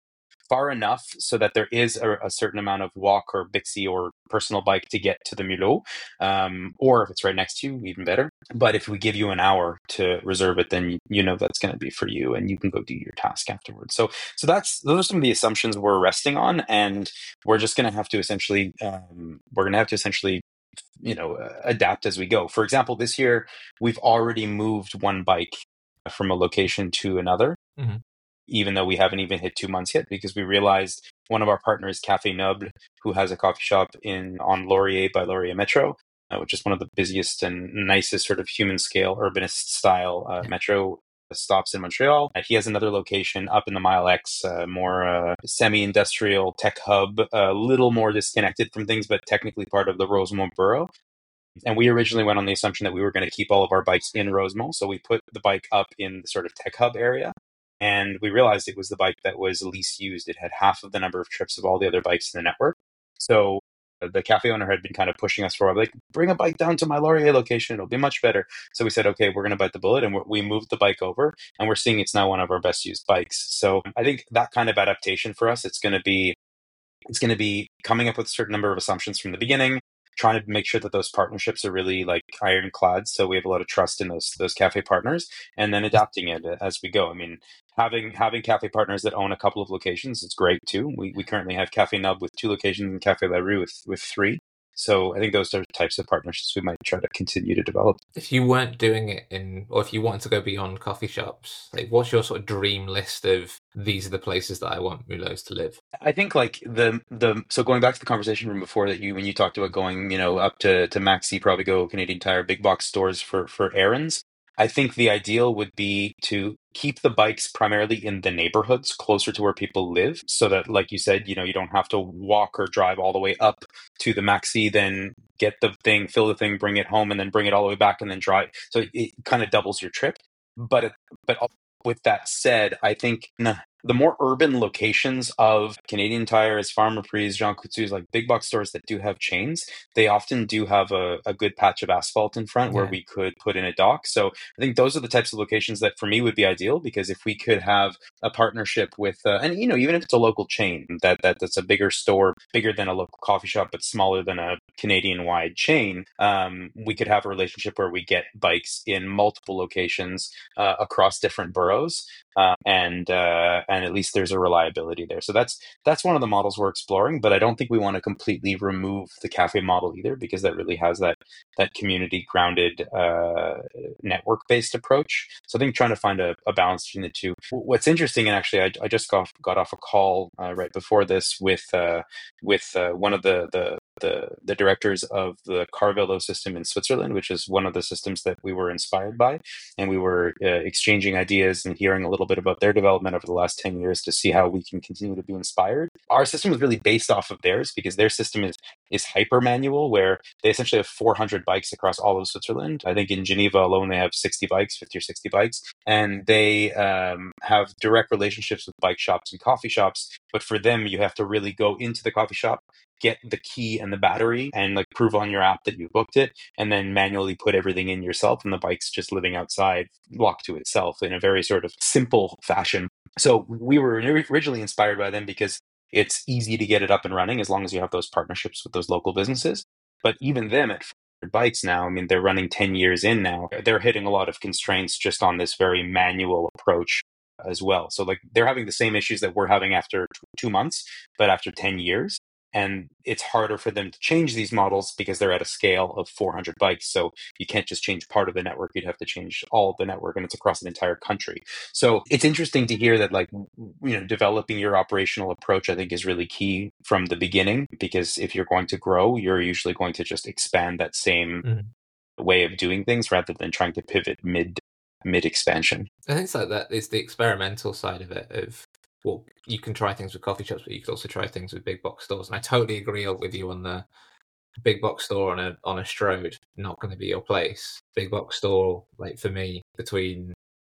far enough so that there is a, a certain amount of walk or Bixi or personal bike to get to the Mulot, um, or if it's right next to you, even better. But if we give you an hour to reserve it, then you, you know that's going to be for you, and you can go do your task afterwards. So, so that's those are some of the assumptions we're resting on, and we're just going to have to essentially, um, we're going to have to essentially, you know, uh, adapt as we go. For example, this year we've already moved one bike from a location to another. Mm-hmm. Even though we haven't even hit two months yet, because we realized one of our partners, Café Noble, who has a coffee shop in on Laurier by Laurier Metro, uh, which is one of the busiest and nicest sort of human scale, urbanist style uh, Yeah. metro stops in Montreal. Uh, he has another location up in the Mile X, uh, more uh, semi-industrial tech hub, a little more disconnected from things, but technically part of the Rosemont borough. And we originally went on the assumption that we were going to keep all of our bikes in Rosemont. So we put the bike up in the sort of tech hub area. And we realized it was the bike that was least used. It had half of the number of trips of all the other bikes in the network. So the cafe owner had been kind of pushing us for, like, bring a bike down to my Laurier location. It'll be much better. So we said, okay, we're going to bite the bullet. And we moved the bike over. And we're seeing it's now one of our best used bikes. So I think that kind of adaptation for us, it's going to be, it's going to be coming up with a certain number of assumptions from the beginning, trying to make sure that those partnerships are really like ironclad, so we have a lot of trust in those those cafe partners, and then adapting it as we go. I mean, having having cafe partners that own a couple of locations is great too. We we currently have Café Nub with two locations and Café La Rue with with three. So I think those are types of partnerships we might try to continue to develop. If you weren't doing it in, or if you wanted to go beyond coffee shops, like what's your sort of dream list of these are the places that I want Mulots to live? I think like the the so going back to the conversation from before that you when you talked about going, you know, up to to Maxi, probably go Canadian Tire, big box stores for for errands. I think the ideal would be to keep the bikes primarily in the neighborhoods closer to where people live, so that, like you said, you know, you don't have to walk or drive all the way up to the Maxi, then get the thing, fill the thing, bring it home, and then bring it all the way back and then drive. So it, it kind of doubles your trip. But it, but with that said, I think nah, the more urban locations of Canadian Tires, Pharmaprix, Jean Coutu's, like big box stores that do have chains, they often do have a, a good patch of asphalt in front where Yeah. we could put in a dock. So I think those are the types of locations that for me would be ideal, because if we could have a partnership with, uh, and you know, even if it's a local chain that, that that's a bigger store, bigger than a local coffee shop, but smaller than a Canadian wide chain, um, we could have a relationship where we get bikes in multiple locations uh, across different boroughs. Uh, and uh, and at least there's a reliability there. So that's that's one of the models we're exploring. But I don't think we want to completely remove the cafe model either, because that really has that that community grounded uh, network based approach. So I think trying to find a, a balance between the two. What's interesting, and actually I, I just got got off a call uh, right before this with uh, with uh, one of the the the the directors of the Carvelo system in Switzerland, which is one of the systems that we were inspired by, and we were uh, exchanging ideas and hearing a little bit about their development over the last ten years to see how we can continue to be inspired. Our system is really based off of theirs, because their system is is hyper manual, where they essentially have four hundred bikes across all of Switzerland. I think in Geneva alone they have sixty bikes, fifty or sixty bikes, and they um, have direct relationships with bike shops and coffee shops. But for them, you have to really go into the coffee shop, get the key and the battery, and like prove on your app that you booked it, and then manually put everything in yourself, and the bike's just living outside, locked to itself in a very sort of simple fashion. So we were originally inspired by them because it's easy to get it up and running as long as you have those partnerships with those local businesses. But even them at bikes now, I mean, they're running ten years in now, they're hitting a lot of constraints just on this very manual approach as well. So like they're having the same issues that we're having after t- two months, but after ten years. And it's harder for them to change these models because they're at a scale of four hundred bikes. So you can't just change part of the network. You'd have to change all of the network, and it's across an entire country. So it's interesting to hear that, like, you know, developing your operational approach, I think, is really key from the beginning, because if you're going to grow, you're usually going to just expand that same mm-hmm. way of doing things rather than trying to pivot mid mid expansion. I think it's like that. It's the experimental side of it of, well, you can try things with coffee shops, but you could also try things with big box stores. And I totally agree with you on the big box store on a on a Strode, not going to be your place. Big box store, like for me, between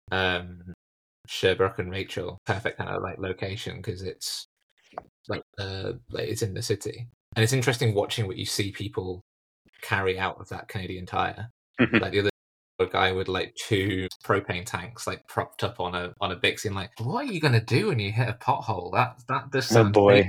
um, Sherbrooke and Rachel, perfect kind of like location, because it's like uh, like it's in the city, and it's interesting watching what you see people carry out of that Canadian Tire. Like the other a guy with like two propane tanks like propped up on a on a Bixie, and like, what are you gonna do when you hit a pothole? That that does Oh sound really boy.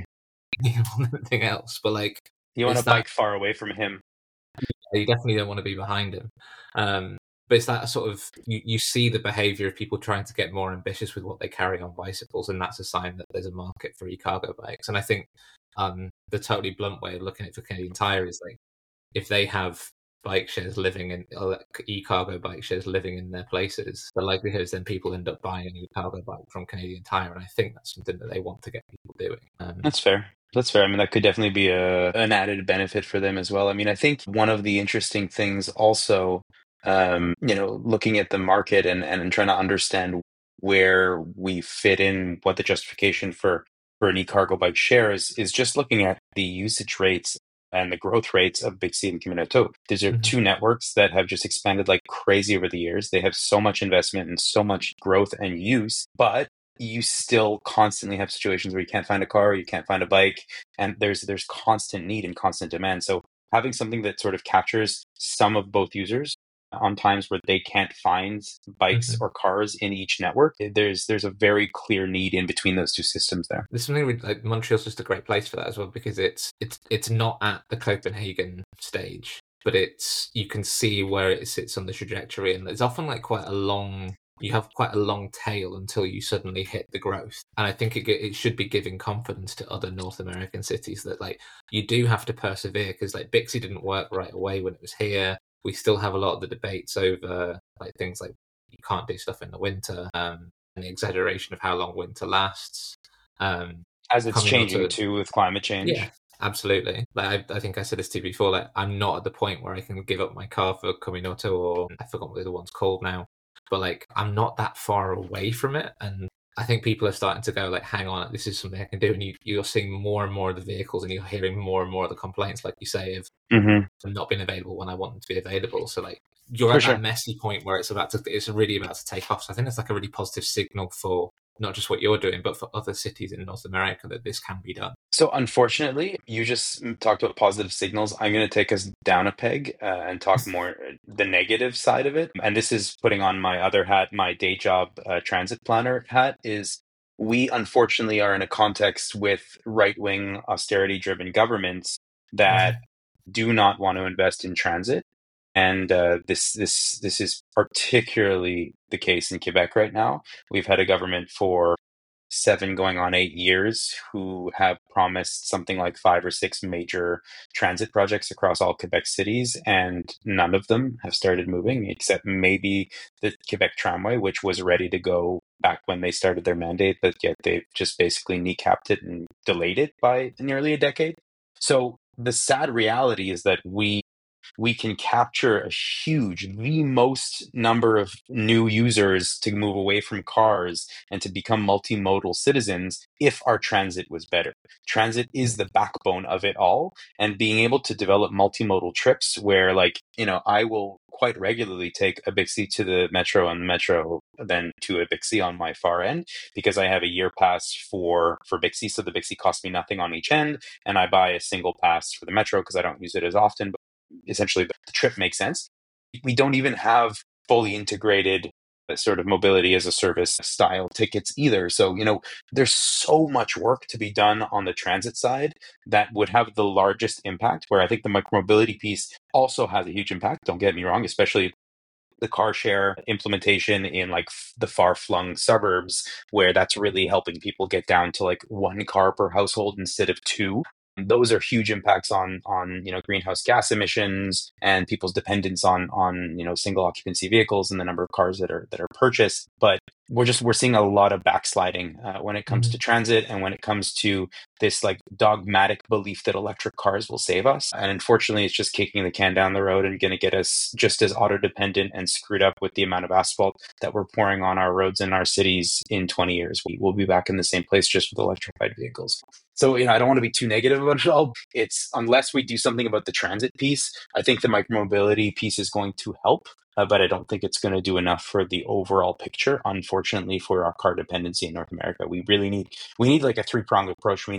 on anything else, but like, You want to it's that bike far away from him. you definitely don't want to be behind him. Um, but it's that sort of you, you see the behavior of people trying to get more ambitious with what they carry on bicycles, and that's a sign that there's a market for e-cargo bikes. And I think um, the totally blunt way of looking at it for Canadian Tire is like, if they have bike shares living in uh, e-cargo bike shares living in their places, the likelihood is then people end up buying an e-cargo bike from Canadian Tire, and I think that's something that they want to get people doing. Um, That's fair. That's fair. I mean, that could definitely be a an added benefit for them as well. I mean, I think one of the interesting things also, um, you know, looking at the market and, and trying to understand where we fit in, what the justification for, for an e-cargo bike share is, is just looking at the usage rates and the growth rates of Bixi and Camino. These are Mhm. two networks that have just expanded like crazy over the years. They have so much investment and so much growth and use, but you still constantly have situations where you can't find a car, you can't find a bike, and there's there's constant need and constant demand. So having something that sort of captures some of both users on times where they can't find bikes Mhm. or cars in each network, there's there's a very clear need in between those two systems there. There's something with, like, Montreal's just a great place for that as well, because it's it's it's not at the Copenhagen stage, but it's you can see where it sits on the trajectory, and there's often like quite a long you have quite a long tail until you suddenly hit the growth. And I think it it should be giving confidence to other North American cities that like you do have to persevere, because like Bixi didn't work right away when it was here. We still have a lot of the debates over like things like you can't do stuff in the winter, um, and the exaggeration of how long winter lasts. Um, As it's changing to, too with climate change. yeah, absolutely. Like I, I think I said this to you before. Like I'm not at the point where I can give up my car for Caminoto, or I forgot what the other one's called now. But like I'm not that far away from it, and I think people are starting to go like, hang on, this is something I can do. And you, you're seeing more and more of the vehicles, and you're hearing more and more of the complaints, like you say, of Mm-hmm. them not being available when I want them to be available. So like you're For at sure. that messy point where it's about to, it's really about to take off. So I think it's like a really positive signal for not just what you're doing, but for other cities in North America that this can be done. So unfortunately, you just talked about positive signals. I'm going to take us down a peg uh, and talk more the negative side of it. And this is putting on my other hat, my day job uh, transit planner hat, is we unfortunately are in a context with right-wing austerity-driven governments that mm-hmm. do not want to invest in transit. And uh, this this this is particularly the case in Quebec right now. We've had a government for seven going on eight years who have promised something like five or six major transit projects across all Quebec cities, and none of them have started moving, except maybe the Quebec Tramway, which was ready to go back when they started their mandate, but yet they've just basically kneecapped it and delayed it by nearly a decade. So the sad reality is that we we can capture a huge, the most number of new users to move away from cars and to become multimodal citizens if our transit was better. Transit is the backbone of it all, and being able to develop multimodal trips where, like, you know, I will quite regularly take a Bixi to the metro and the metro then to a Bixi on my far end, because I have a year pass for, for Bixi. So the Bixi costs me nothing on each end, and I buy a single pass for the metro because I don't use it as often. But essentially the trip makes sense. We don't even have fully integrated sort of mobility as a service style tickets either. So, you know, there's so much work to be done on the transit side that would have the largest impact, where I think the micromobility piece also has a huge impact. Don't get me wrong, especially the car share implementation in like the far-flung suburbs, where that's really helping people get down to like one car per household instead of two. Those are huge impacts on on you know greenhouse gas emissions and people's dependence on on you know single occupancy vehicles and the number of cars that are that are purchased. But we're just we're seeing a lot of backsliding uh, when it comes mm-hmm. to transit, and when it comes to this like dogmatic belief that electric cars will save us. And unfortunately, it's just kicking the can down the road and going to get us just as auto dependent and screwed up with the amount of asphalt that we're pouring on our roads in our cities in twenty years. We will be back in the same place just with electrified vehicles. So, you know, I don't want to be too negative about it all. It's unless we do something about the transit piece, I think the micromobility piece is going to help, uh, but I don't think it's going to do enough for the overall picture. Unfortunately, for our car dependency in North America, we really need we need like a three pronged approach. We need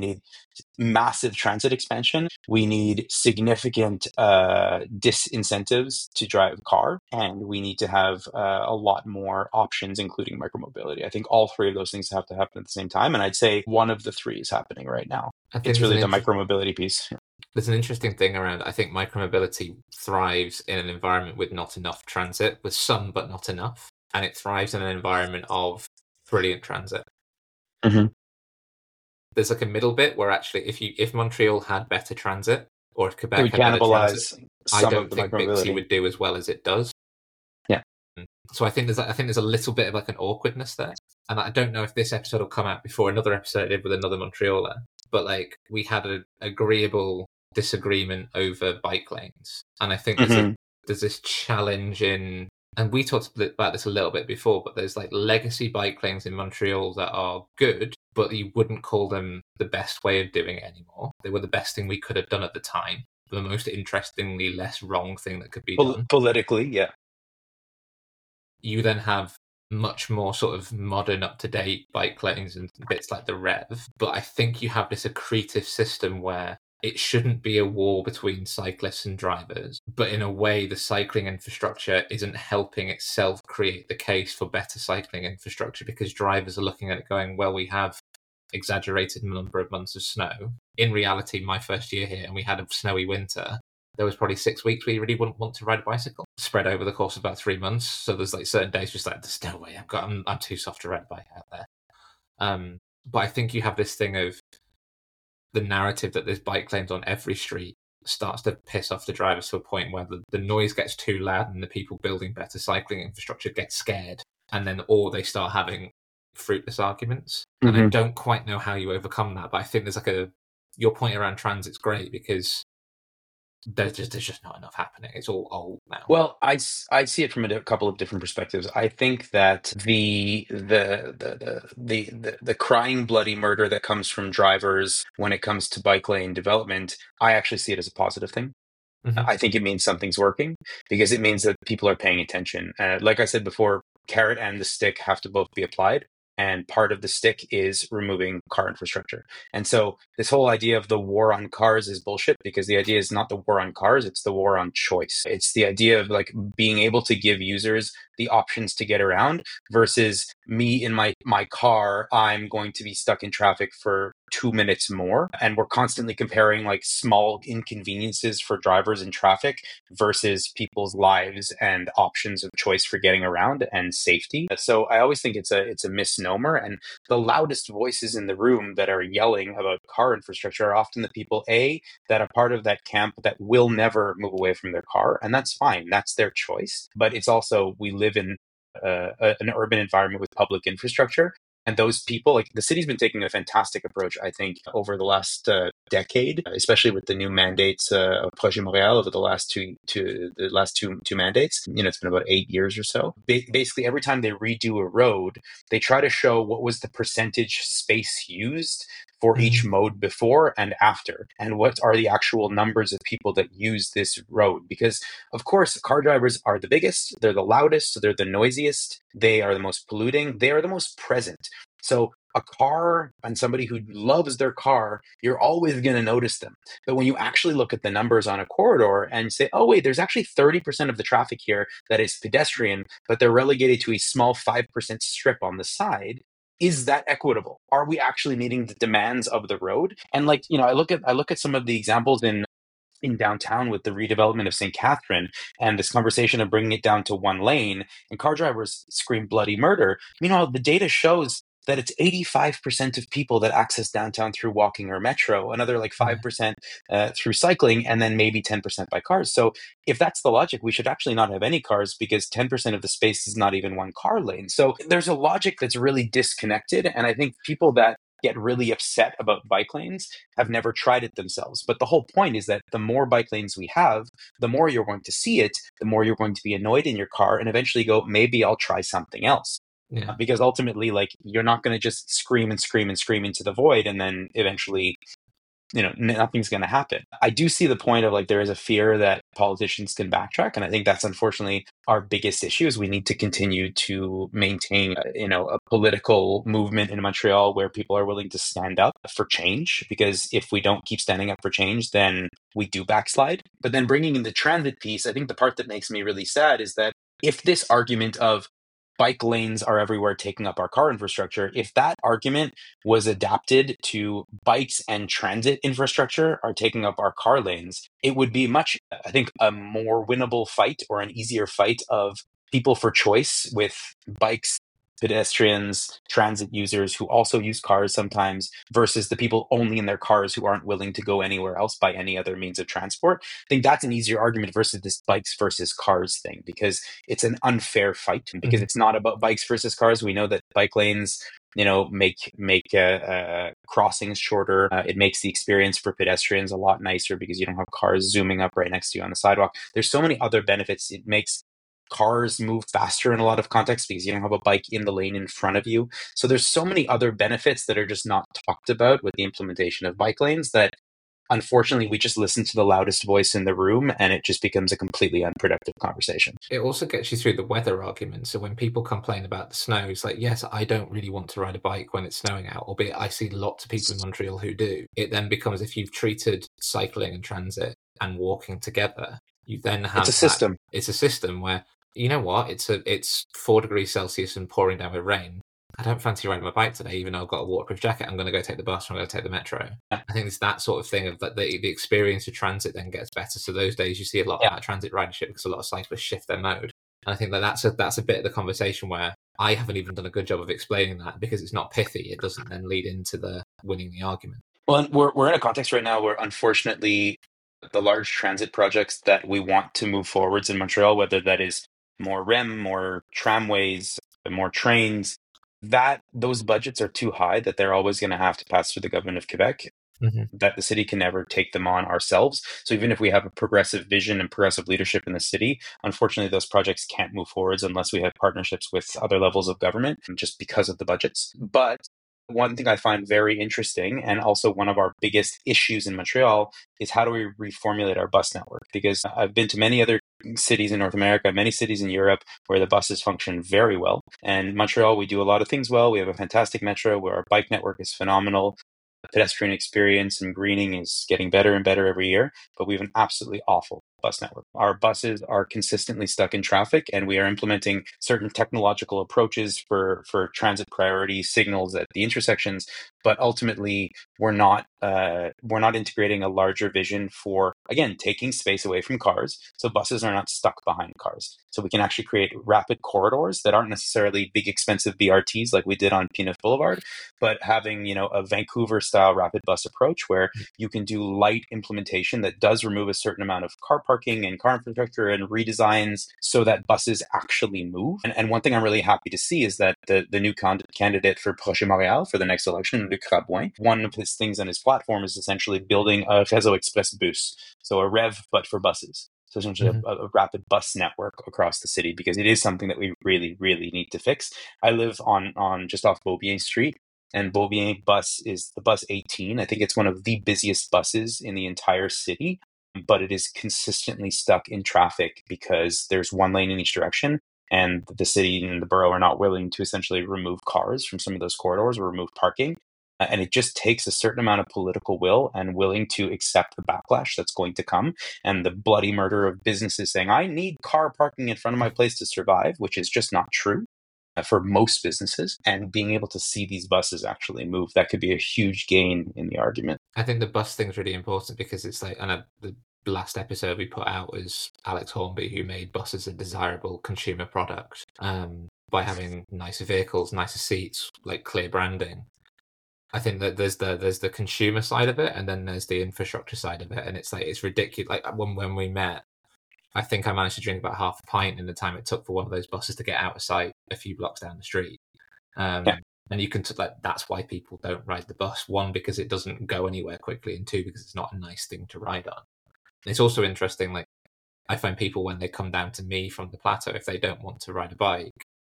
need massive transit expansion. We need significant uh, disincentives to drive a car, and we need to have uh, a lot more options, including micromobility. I think all three of those things have to happen at the same time, and I'd say one of the three is happening right now. I think It's there's really an the inter- micromobility piece. there's an interesting thing around. I think micromobility thrives in an environment with not enough transit, with some but not enough, and it thrives in an environment of brilliant transit. Mm-hmm. There's like a middle bit where actually, if you if Montreal had better transit, or if It Quebec would had better cannibalize transit, I some don't of the think Bixi micromobility. would do as well as it does. Yeah. So I think there's I think there's a little bit of like an awkwardness there, and I don't know if this episode will come out before another episode I did with another Montrealer, but like we had an agreeable disagreement over bike lanes, and I think there's Mm-hmm. a there's this challenge in, and we talked about this a little bit before, but there's like legacy bike lanes in Montreal that are good, but you wouldn't call them the best way of doing it anymore. They were the best thing we could have done at the time, the most interestingly less wrong thing that could be Pol- done. politically, yeah. You then have much more sort of modern, up-to-date bike lanes and bits like the Rev, but I think you have this accretive system where it shouldn't be a war between cyclists and drivers, but in a way the cycling infrastructure isn't helping itself create the case for better cycling infrastructure, because drivers are looking at it going, well, we have exaggerated number of months of snow. In reality, my first year here, and we had a snowy winter, there was probably six weeks where you really wouldn't want to ride a bicycle, spread over the course of about three months. So there's like certain days just like, there's no way, I've got, I'm, I'm too soft to ride a bike out there. Um, but I think you have this thing of the narrative that there's bike lanes on every street starts to piss off the drivers to a point where the, the noise gets too loud and the people building better cycling infrastructure get scared, and then or they start having fruitless arguments. Mm-hmm. And I don't quite know how you overcome that, but I think there's like a your point around transit's great because there's just there's just not enough happening. It's all old now. Well, I, I see it from a couple of different perspectives. I think that the the the the the, the crying bloody murder that comes from drivers when it comes to bike lane development, I actually see it as a positive thing. Mm-hmm. I think it means something's working because it means that people are paying attention. Uh, like I said before, carrot and the stick have to both be applied. And part of the stick is removing car infrastructure. And so this whole idea of the war on cars is bullshit, because the idea is not the war on cars, it's the war on choice. It's the idea of like being able to give users the options to get around versus me in my, my car, I'm going to be stuck in traffic for two minutes more. And we're constantly comparing like small inconveniences for drivers in traffic versus people's lives and options of choice for getting around and safety. So I always think it's a it's a misnomer. And the loudest voices in the room that are yelling about car infrastructure are often the people, A, that are part of that camp that will never move away from their car. And that's fine. That's their choice. But it's also, we live in uh, an urban environment with public infrastructure. And those people, like the city's been taking a fantastic approach, I think, over the last uh, decade, especially with the new mandates uh, of Projet Montréal over the last two, two, the last two, two mandates. You know, it's been about eight years or so. Ba- basically, every time they redo a road, they try to show what was the percentage space used for mm-hmm. each mode before and after, and what are the actual numbers of people that use this road. Because, of course, car drivers are the biggest, they're the loudest, they're the noisiest, they are the most polluting, they are the most present. So a car and somebody who loves their car, you're always going to notice them. But when you actually look at the numbers on a corridor and say, oh, wait, there's actually thirty percent of the traffic here that is pedestrian, but they're relegated to a small five percent strip on the side. Is that equitable? Are we actually meeting the demands of the road? And like, you know, I look at I look at some of the examples in in downtown with the redevelopment of Saint Catherine and this conversation of bringing it down to one lane, and car drivers scream bloody murder. Meanwhile, the data shows that it's eighty-five percent of people that access downtown through walking or metro, another like five percent uh, through cycling, and then maybe ten percent by cars. So if that's the logic, we should actually not have any cars because ten percent of the space is not even one car lane. So there's a logic that's really disconnected. And I think people that get really upset about bike lanes have never tried it themselves. But the whole point is that the more bike lanes we have, the more you're going to see it, the more you're going to be annoyed in your car and eventually go, maybe I'll try something else. Yeah. Uh, because ultimately, like, you're not going to just scream and scream and scream into the void and then eventually you know, nothing's going to happen. I do see the point of like, there is a fear that politicians can backtrack. And I think that's unfortunately our biggest issue is we need to continue to maintain, uh, you know, a political movement in Montreal where people are willing to stand up for change. Because if we don't keep standing up for change, then we do backslide. But then bringing in the transit piece, I think the part that makes me really sad is that if this argument of bike lanes are everywhere taking up our car infrastructure, if that argument was adapted to bikes and transit infrastructure are taking up our car lanes, it would be much, I think, a more winnable fight or an easier fight of people for choice with bikes, pedestrians, transit users who also use cars sometimes versus the people only in their cars who aren't willing to go anywhere else by any other means of transport. I think that's an easier argument versus this bikes versus cars thing, because it's an unfair fight, because mm-hmm. it's not about bikes versus cars. We know that bike lanes, you know, make make uh, uh, crossings shorter. Uh, it makes the experience for pedestrians a lot nicer because you don't have cars zooming up right next to you on the sidewalk. There's so many other benefits. It makes cars move faster in a lot of contexts because you don't have a bike in the lane in front of you. So there's so many other benefits that are just not talked about with the implementation of bike lanes that unfortunately we just listen to the loudest voice in the room and it just becomes a completely unproductive conversation. It also gets you through the weather argument. So when people complain about the snow, it's like, yes, I don't really want to ride a bike when it's snowing out, albeit I see lots of people in Montreal who do. It then becomes, if you've treated cycling and transit and walking together, you then have it's a system. That, it's a system where, you know what, it's a it's four degrees Celsius and pouring down with rain. I don't fancy riding my bike today, even though I've got a waterproof jacket. I'm going to go take the bus or I'm going to take the metro. Yeah. I think it's that sort of thing of that the, the experience of transit then gets better. So those days you see a lot yeah. of that transit ridership because a lot of cyclists shift their mode. And I think that that's a, that's a bit of the conversation where I haven't even done a good job of explaining that because it's not pithy. It doesn't then lead into the winning the argument. Well, we're we're in a context right now where unfortunately the large transit projects that we want to move forwards in Montreal, whether that is more R E M, more tramways, more trains, that those budgets are too high that they're always going to have to pass through the government of Quebec, mm-hmm. that the city can never take them on ourselves. So even if we have a progressive vision and progressive leadership in the city, unfortunately, those projects can't move forwards unless we have partnerships with other levels of government just because of the budgets. But one thing I find very interesting, and also one of our biggest issues in Montreal, is how do we reformulate our bus network? Because I've been to many other cities in North America, many cities in Europe where the buses function very well. And Montreal, we do a lot of things well. We have a fantastic metro where our bike network is phenomenal. The pedestrian experience and greening is getting better and better every year, but we have an absolutely awful bus network. Our buses are consistently stuck in traffic, and we are implementing certain technological approaches for, for transit priority signals at the intersections, but ultimately we're not uh, we're not integrating a larger vision for, again, taking space away from cars, so buses are not stuck behind cars. So we can actually create rapid corridors that aren't necessarily big, expensive B R Ts like we did on P N F Boulevard, but having, you know, a Vancouver-style rapid bus approach where you can do light implementation that does remove a certain amount of car parking and car infrastructure and redesigns so that buses actually move. And, and one thing I'm really happy to see is that the, the new con- candidate for Projet Montréal for the next election, Luc Rabouin, one of his things on his platform is essentially building a Réseau Express bus, so a R E V, but for buses. So essentially mm-hmm. a, a rapid bus network across the city, because it is something that we really, really need to fix. I live on, on just off Beaubien Street, and Beaubien bus is the bus eighteen. I think it's one of the busiest buses in the entire city, but it is consistently stuck in traffic because there's one lane in each direction, and the city and the borough are not willing to essentially remove cars from some of those corridors or remove parking. And it just takes a certain amount of political will and willing to accept the backlash that's going to come and the bloody murder of businesses saying, I need car parking in front of my place to survive, which is just not true for most businesses. And being able to see these buses actually move, that could be a huge gain in the argument. I think the bus thing's really important because it's like, and the last episode we put out was Alex Hornby, who made buses a desirable consumer product um, by having nicer vehicles, nicer seats, like clear branding. I think that there's the there's the consumer side of it, and then there's the infrastructure side of it, and it's like it's ridiculous. Like when when we met, I think I managed to drink about half a pint in the time it took for one of those buses to get out of sight a few blocks down the street. Um, yeah. And you can t- like that's why people don't ride the bus. One, because it doesn't go anywhere quickly, and two, because it's not a nice thing to ride on. And it's also interesting. Like I find people when they come down to me from the plateau, if they don't want to ride a bike,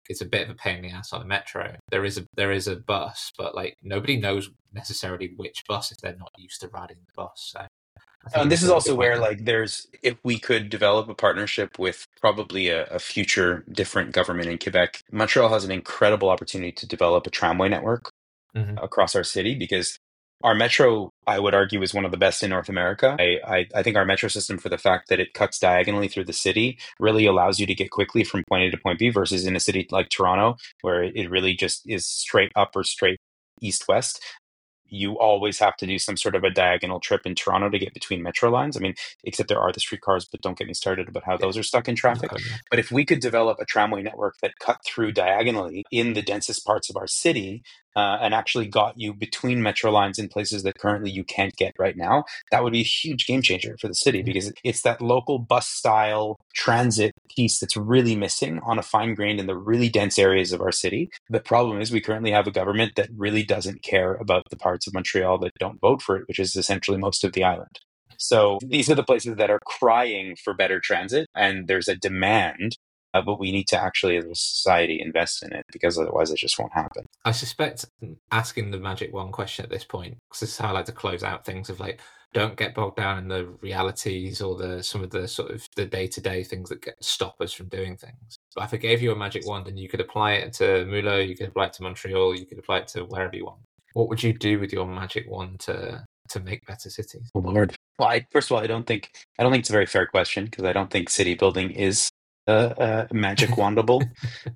it's a bit of a pain in the ass on a metro. There is a there is a bus, but like nobody knows necessarily which bus if they're not used to riding the bus. So I think And this this is is a good also point where, there. like, there's, if we could develop a partnership with probably a, a future different government in Quebec, Montreal has an incredible opportunity to develop a tramway network Mm-hmm. across our city, because our metro, I would argue, is one of the best in North America. I, I, I think our metro system, for the fact that it cuts diagonally through the city, really allows you to get quickly from point A to point B, versus in a city like Toronto, where it really just is straight up or straight east-west. You always have to do some sort of a diagonal trip in Toronto to get between metro lines. I mean, except there are the streetcars, but don't get me started about how Yeah. those are stuck in traffic. But if we could develop a tramway network that cut through diagonally in the densest parts of our city, uh, and actually got you between metro lines in places that currently you can't get right now, that would be a huge game changer for the city, because it's that local bus style transit piece that's really missing on a fine grained in the really dense areas of our city. The problem is we currently have a government that really doesn't care about the parts of Montreal that don't vote for it, which is essentially most of the island. So these are the places that are crying for better transit, and there's a demand, uh, but we need to actually, as a society, invest in it, because otherwise it just won't happen. I suspect asking the magic one question at this point, because this is how I like to close out things, of like, don't get bogged down in the realities or the some of the sort of the day-to-day things that get, stop us from doing things. But if I gave you a magic wand and you could apply it to Moulins, you could apply it to Montreal, you could apply it to wherever you want, what would you do with your magic wand to to make better cities? Oh Lord. Well, I, first of all, I don't think I don't think it's a very fair question, because I don't think city building is uh, uh, magic wandable.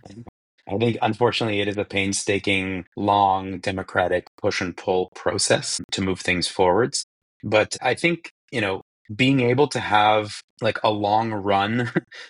I think, unfortunately, it is a painstaking, long, democratic push and pull process to move things forwards. But I think, you know, being able to have like a long run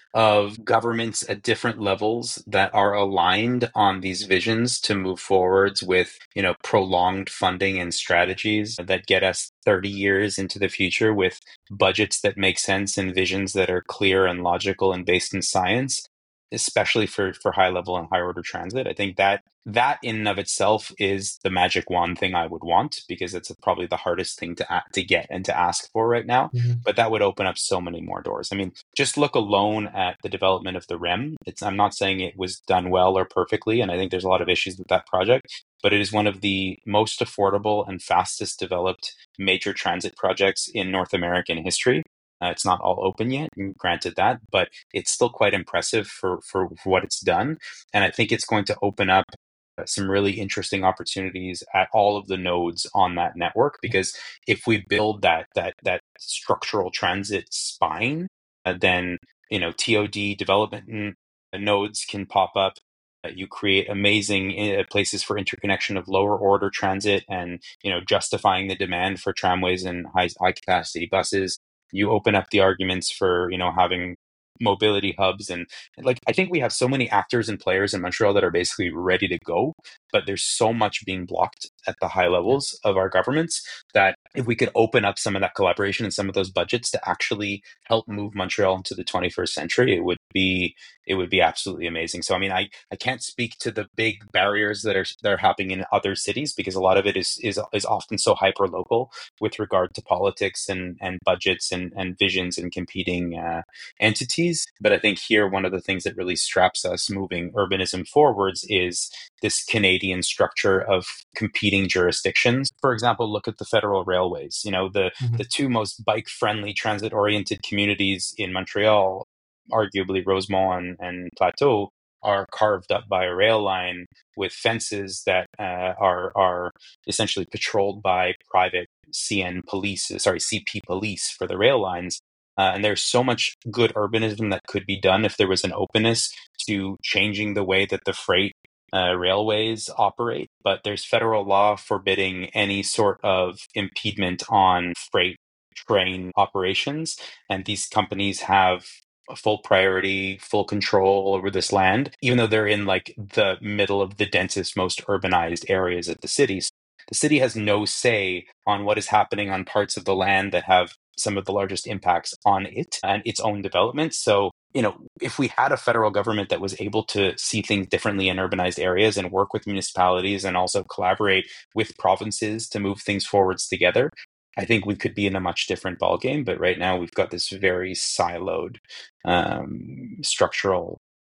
of governments at different levels that are aligned on these visions to move forwards with, you know, prolonged funding and strategies that get us thirty years into the future, with budgets that make sense and visions that are clear and logical and based in science, especially for, for high level and high order transit. I think that that in and of itself is the magic wand thing I would want, because it's probably the hardest thing to to get and to ask for right now. Mm-hmm. But that would open up so many more doors. I mean, just look alone at the development of the R E M. It's, I'm not saying it was done well or perfectly, and I think there's a lot of issues with that project, but it is one of the most affordable and fastest developed major transit projects in North American history. Uh, it's not all open yet, granted that, but it's still quite impressive for, for, for what it's done. And I think it's going to open up uh, some really interesting opportunities at all of the nodes on that network. Because if we build that that that structural transit spine, uh, then you know T O D development nodes can pop up. Uh, you create amazing uh, places for interconnection of lower order transit, and you know justifying the demand for tramways and high high capacity buses. You open up the arguments for, you know, having mobility hubs, and like I think we have so many actors and players in Montreal that are basically ready to go, but there's so much being blocked at the high levels of our governments that if we could open up some of that collaboration and some of those budgets to actually help move Montreal into the twenty-first century, it would be it would be absolutely amazing. So I mean, I, I can't speak to the big barriers that are that are happening in other cities, because a lot of it is is is often so hyper local with regard to politics and and budgets and and visions and competing uh, entities. But I think here, one of the things that really straps us moving urbanism forwards is this Canadian structure of competing jurisdictions. For example, look at the federal railways. You know, the, Mm-hmm. the two most bike-friendly, transit-oriented communities in Montreal, arguably Rosemont and, and Plateau, are carved up by a rail line with fences that uh, are are essentially patrolled by private C N police, sorry, C P police for the rail lines. Uh, and there's so much good urbanism that could be done if there was an openness to changing the way that the freight uh, railways operate. But there's federal law forbidding any sort of impediment on freight train operations. And these companies have a full priority, full control over this land, even though they're in like the middle of the densest, most urbanized areas of the cities. The city has no say on what is happening on parts of the land that have some of the largest impacts on it and its own development. So, you know, if we had a federal government that was able to see things differently in urbanized areas and work with municipalities and also collaborate with provinces to move things forwards together, I think we could be in a much different ballgame. But right now we've got this very siloed um, structural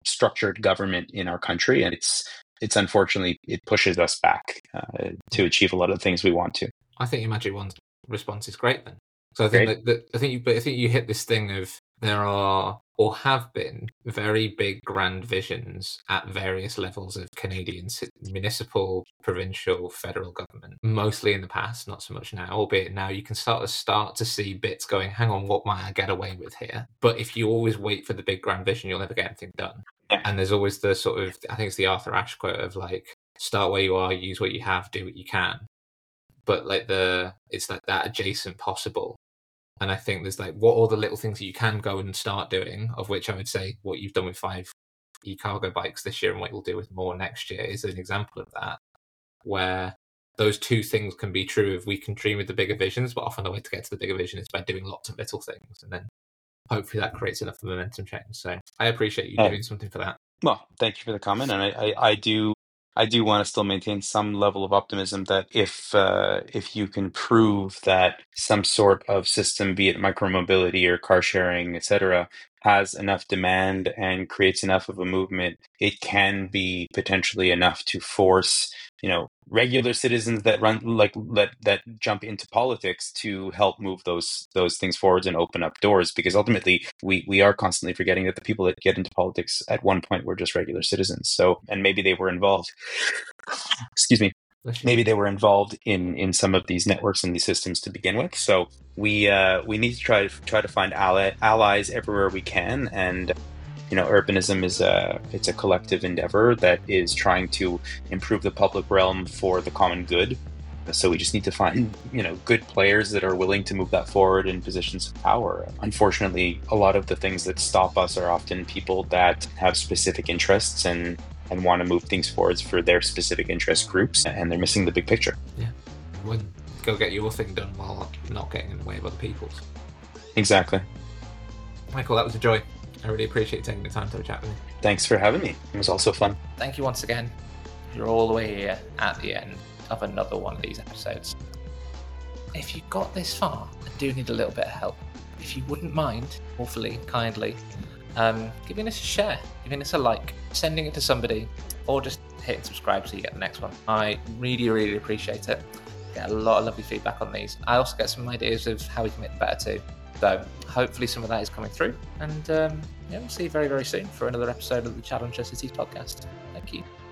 structured government in our country, and it's it's unfortunately it pushes us back uh, to achieve a lot of the things we want to. I think your Magic Wand's response is great then. So I think that, that I think you, but I think you hit this thing of there are or have been very big grand visions at various levels of Canadian municipal, provincial, federal government, mostly in the past, not so much now, albeit now you can start to start to see bits going, hang on, what might I get away with here? But if you always wait for the big grand vision, you'll never get anything done. Yeah. And there's always the sort of, I think it's the Arthur Ashe quote of like, start where you are, use what you have, do what you can. But like the, it's like that adjacent possible. And I think there's like, what are the little things that you can go and start doing, of which I would say what you've done with five e-cargo bikes this year and what you'll do with more next year is an example of that, where those two things can be true if we can dream with the bigger visions, but often the way to get to the bigger vision is by doing lots of little things. And then hopefully that creates enough momentum change. So I appreciate you oh. doing something for that. Well, thank you for the comment. And I, I, I do I do want to still maintain some level of optimism that if uh, if you can prove that some sort of system, be it micromobility or car sharing, et cetera, has enough demand and creates enough of a movement, it can be potentially enough to force, you know, regular citizens that run like that that jump into politics to help move those those things forwards and open up doors. Because ultimately, we we are constantly forgetting that the people that get into politics at one point were just regular citizens. So, and maybe they were involved. Excuse me. Maybe they were involved in in some of these networks and these systems to begin with. So we uh, we need to try to try to find ally, allies everywhere we can. And you know, urbanism is a it's a collective endeavor that is trying to improve the public realm for the common good. So we just need to find, you know, good players that are willing to move that forward in positions of power. Unfortunately, a lot of the things that stop us are often people that have specific interests and and want to move things forwards for their specific interest groups, and they're missing the big picture. Yeah, well, go get your thing done while not getting in the way of other people's. Exactly. Michael, that was a joy. I really appreciate you taking the time to have a chat with me. Thanks for having me. It was also fun. Thank you once again. You're all the way here at the end of another one of these episodes. If you got this far, I do need a little bit of help. If you wouldn't mind, awfully kindly, um, giving us a share, giving us a like, sending it to somebody, or just hitting subscribe so you get the next one. I really, really appreciate it. Get a lot of lovely feedback on these. I also get some ideas of how we can make them better too. So hopefully some of that is coming through. And um, yeah, we'll see you very, very soon for another episode of the Challenger Cities podcast. Thank you.